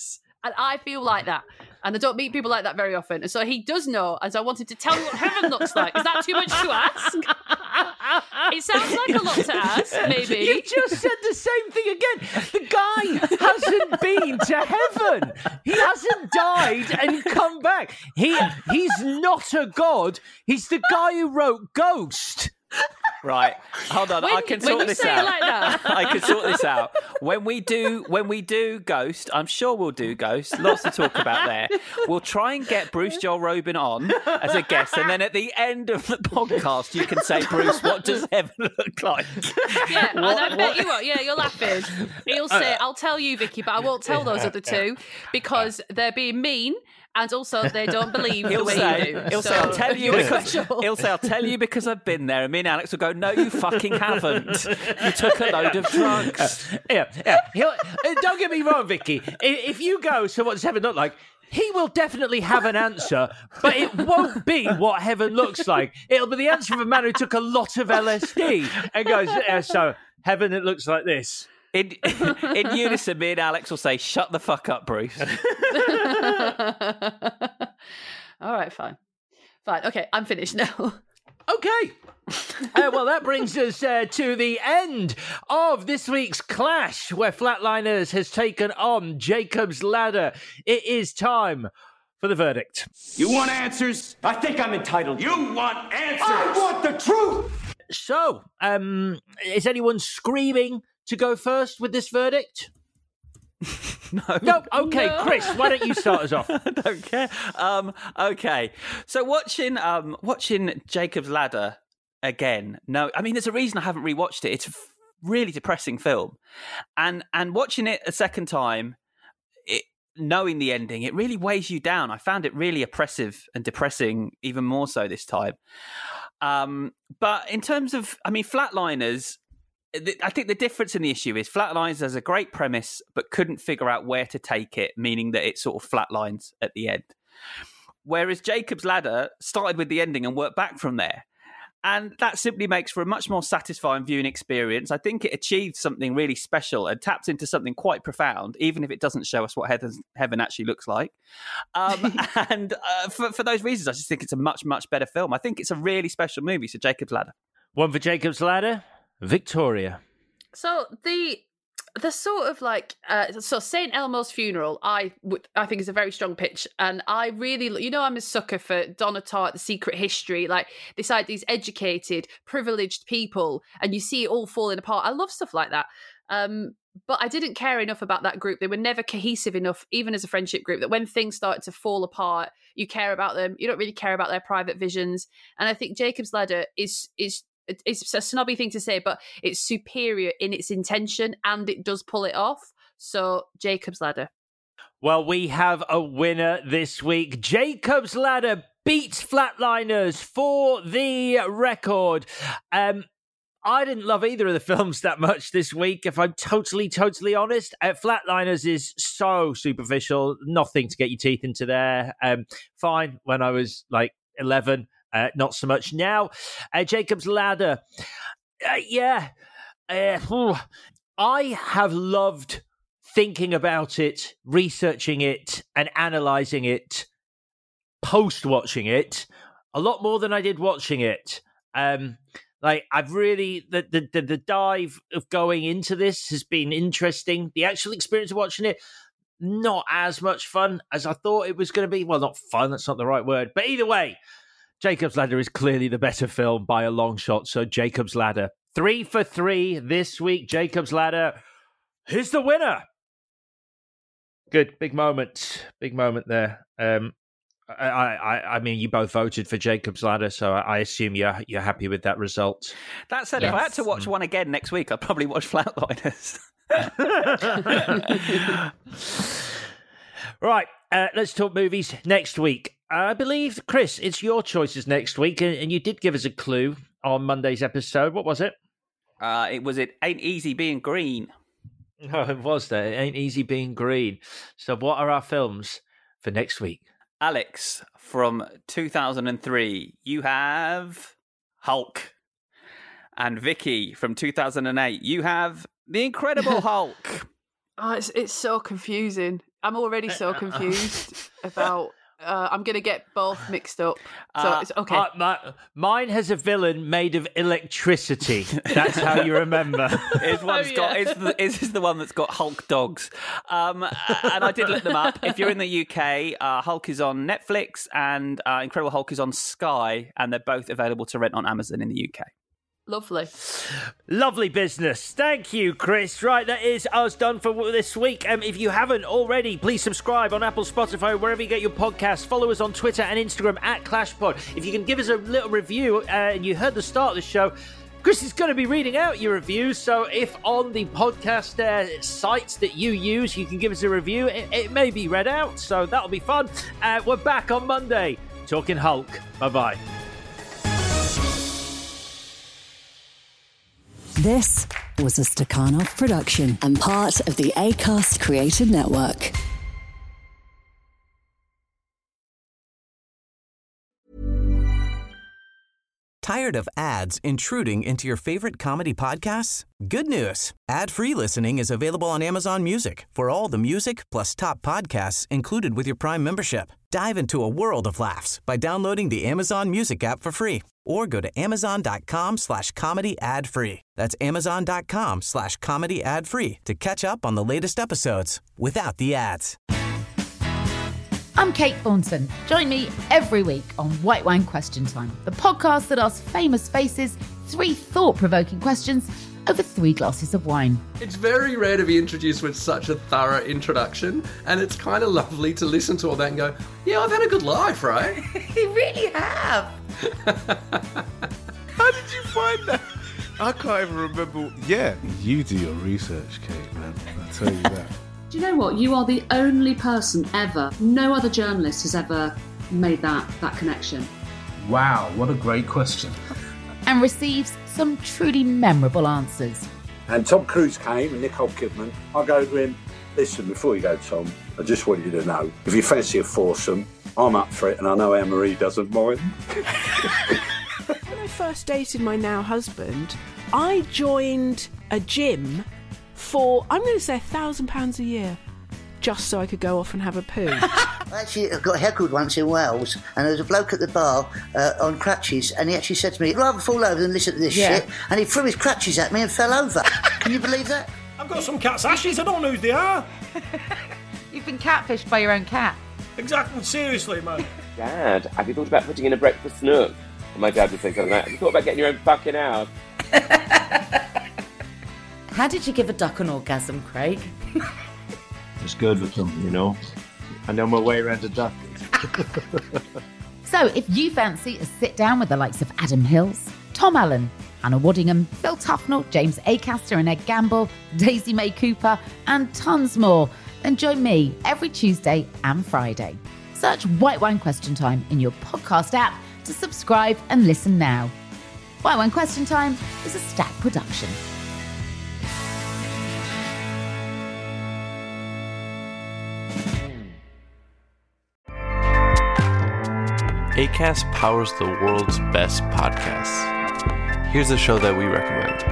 And I feel like that. And I don't meet people like that very often. And so he does know, as I wanted to tell you what heaven looks like. Is that too much to ask? It sounds like a lot to ask, maybe. You just said the same thing again. The guy hasn't been to heaven. He hasn't died and come back. He He's not a god. He's the guy who wrote Ghost. Right, hold on. When- I can when sort you this say it out. like that. I can sort this out. When we do, when we do Ghost, I'm sure we'll do Ghost. Lots to talk about there. We'll try and get Bruce Joel Robin on as a guest, and then at the end of the podcast, you can say, Bruce, what does heaven look like? Yeah, and What- I bet what- you what, yeah, you're laughing. He'll say, I'll tell you, Vicky, but I won't tell those other two because they're being mean and also they don't believe the He'll way say, you do. he'll So say, I'll tell you you're because special. he'll say, I'll tell you because I've been there. And me and Alex will go, no, you fucking haven't. You took a load of drugs. Yeah, yeah. He'll, uh, don't get me wrong, Vicky. I- If you go, so what does heaven look like? He will definitely have an answer, but it won't be what heaven looks like. It'll be the answer of a man who took a lot of L S D and goes, uh, so heaven, it looks like this. In, in unison, me and Alex will say, shut the fuck up, Bruce. All right, fine. Fine. Okay, I'm finished now. Okay. Uh, well, that brings us uh, to the end of this week's Clash, where Flatliners has taken on Jacob's Ladder. It is time for the verdict. You want answers? I think I'm entitled. You want answers? I want the truth! So, um, is anyone screaming to go first with this verdict? No. No. Okay, No. Chris, why don't you start us off? I don't care. Um, okay. So watching um, watching Jacob's Ladder again. No, I mean, there's a reason I haven't rewatched it. It's a f- really depressing film. And and watching it a second time, it, knowing the ending, it really weighs you down. I found it really oppressive and depressing, even more so this time. Um, but in terms of, I mean, Flatliners, I think the difference in the issue is Flatliners has a great premise, but couldn't figure out where to take it, meaning that it sort of flatlines at the end. Whereas Jacob's Ladder started with the ending and worked back from there. And that simply makes for a much more satisfying viewing experience. I think it achieved something really special and taps into something quite profound, even if it doesn't show us what heaven, heaven actually looks like. Um, and uh, for, for those reasons, I just think it's a much, much better film. I think it's a really special movie, so Jacob's Ladder. One for Jacob's Ladder, Victoria. So the the sort of like uh, so Saint Elmo's Funeral, I would I think is a very strong pitch, and I really, you know, I'm a sucker for Donna Tartt, The Secret History, like this idea, these educated, privileged people, and you see it all falling apart. I love stuff like that. Um, but I didn't care enough about that group. They were never cohesive enough, even as a friendship group, that when things started to fall apart, you care about them. You don't really care about their private visions. And I think Jacob's Ladder is is. It's a snobby thing to say, but it's superior in its intention and it does pull it off. So, Jacob's Ladder. Well, we have a winner this week. Jacob's Ladder beats Flatliners for the record. Um, I didn't love either of the films that much this week, if I'm totally, totally honest. Uh, Flatliners is so superficial, nothing to get your teeth into there. Um, fine when I was like eleven. Uh, not so much now. Uh, Jacob's Ladder. Uh, yeah. Uh, whew. I have loved thinking about it, researching it, and analysing it post-watching it a lot more than I did watching it. Um, like, I've really... The, the, the, the dive of going into this has been interesting. The actual experience of watching it, not as much fun as I thought it was going to be. Well, not fun, that's not the right word. But either way, Jacob's Ladder is clearly the better film by a long shot, so Jacob's Ladder. Three for three this week. Jacob's Ladder is the winner. Good, big moment. Big moment there. Um, I, I, I mean, you both voted for Jacob's Ladder, so I assume you're you're happy with that result. That said, Yes. if I had to watch one again next week, I'd probably watch Flatliners. Right, uh, let's talk movies next week. I believe, Chris, it's your choices next week, and, and you did give us a clue on Monday's episode. What was it? Uh, it was It Ain't Easy Being Green. Oh, it was there. It ain't easy being green. So what are our films for next week? Alex, from two thousand three, you have Hulk. And Vicky, from two thousand eight, you have The Incredible Hulk. Oh, it's it's so confusing. I'm already so confused about. Uh, I'm going to get both mixed up. So Uh, it's okay. uh, my, mine has a villain made of electricity. That's how you remember. It's one's Oh, got. yeah. It's, the, it's the one that's got Hulk dogs. Um, and I did look them up. If you're in the U K, uh, Hulk is on Netflix, and uh, Incredible Hulk is on Sky, and they're both available to rent on Amazon in the U K. Lovely. Lovely business. Thank you, Chris. Right, that is us done for this week. Um, if you haven't already, please subscribe on Apple, Spotify, wherever you get your podcasts. Follow us on Twitter and Instagram at ClashPod. If you can give us a little review, uh, and you heard the start of the show, Chris is going to be reading out your reviews. So if on the podcast uh, sites that you use, you can give us a review, it, it may be read out. So that'll be fun. Uh, we're back on Monday talking Hulk. Bye-bye. This was a Stakhanov production and part of the Acast Creative Network. Tired of ads intruding into your favorite comedy podcasts? Good news. Ad-free listening is available on Amazon Music for all the music plus top podcasts included with your Prime membership. Dive into a world of laughs by downloading the Amazon Music app for free or go to amazon.com slash comedy ad free. That's amazon.com slash comedy ad free to catch up on the latest episodes without the ads. I'm Kate Thornton. Join me every week on White Wine Question Time, the podcast that asks famous faces three thought-provoking questions over three glasses of wine. It's very rare to be introduced with such a thorough introduction, and it's kind of lovely to listen to all that and go, yeah, I've had a good life, right? You really have. How did you find that? I can't even remember. Yeah, you do your research, Kate, man. I tell you that. Do you know what? You are the only person ever, no other journalist has ever made that, that connection. Wow, what a great question. And receives some truly memorable answers. And Tom Cruise came and Nicole Kidman. I go to him, listen, before you go, Tom, I just want you to know, if you fancy a foursome, I'm up for it, and I know Anne-Marie doesn't mind. When I first dated my now husband, I joined a gym for, I'm going to say, a thousand pounds a year, just so I could go off and have a poo. I actually got heckled once in Wales, and there was a bloke at the bar uh, on crutches, and he actually said to me, I'd rather fall over than listen to this Yeah. shit, and he threw his crutches at me and fell over. Can you believe that? I've got some cat's ashes, I don't know who they are. You've been catfished by your own cat. Exactly, seriously, man. Dad, have you thought about putting in a breakfast nook? And my dad would think of that. Have you thought about getting your own fucking house? How did you give a duck an orgasm, Craig? It's good with them, you know. I know my way around a duck. So if you fancy a sit down with the likes of Adam Hills, Tom Allen, Anna Waddingham, Phil Tufnell, James Acaster and Ed Gamble, Daisy May Cooper, and tons more, then join me every Tuesday and Friday. Search White Wine Question Time in your podcast app to subscribe and listen now. White Wine Question Time is a Stack production. Acast powers the world's best podcasts. Here's a show that we recommend.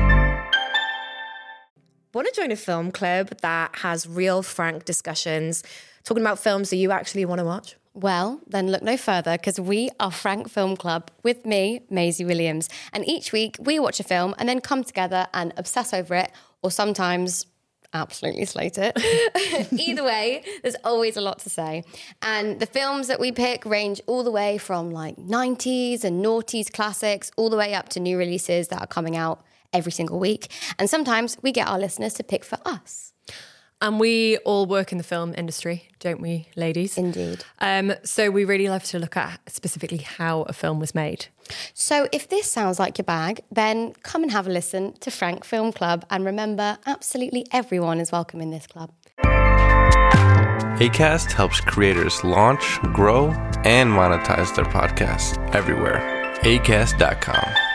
Want to join a film club that has real, frank discussions, talking about films that you actually want to watch? Well, then look no further, because we are Frank Film Club with me, Maisie Williams. And each week we watch a film and then come together and obsess over it, or sometimes absolutely slate it. Either way, there's always a lot to say. And the films that we pick range all the way from like nineties and noughties classics, all the way up to new releases that are coming out every single week. And sometimes we get our listeners to pick for us. And we all work in the film industry, don't we, ladies? Indeed. Um, so we really love to look at specifically how a film was made. So if this sounds like your bag, then come and have a listen to Frank Film Club. And remember, absolutely everyone is welcome in this club. Acast helps creators launch, grow, and monetize their podcasts everywhere. acast dot com.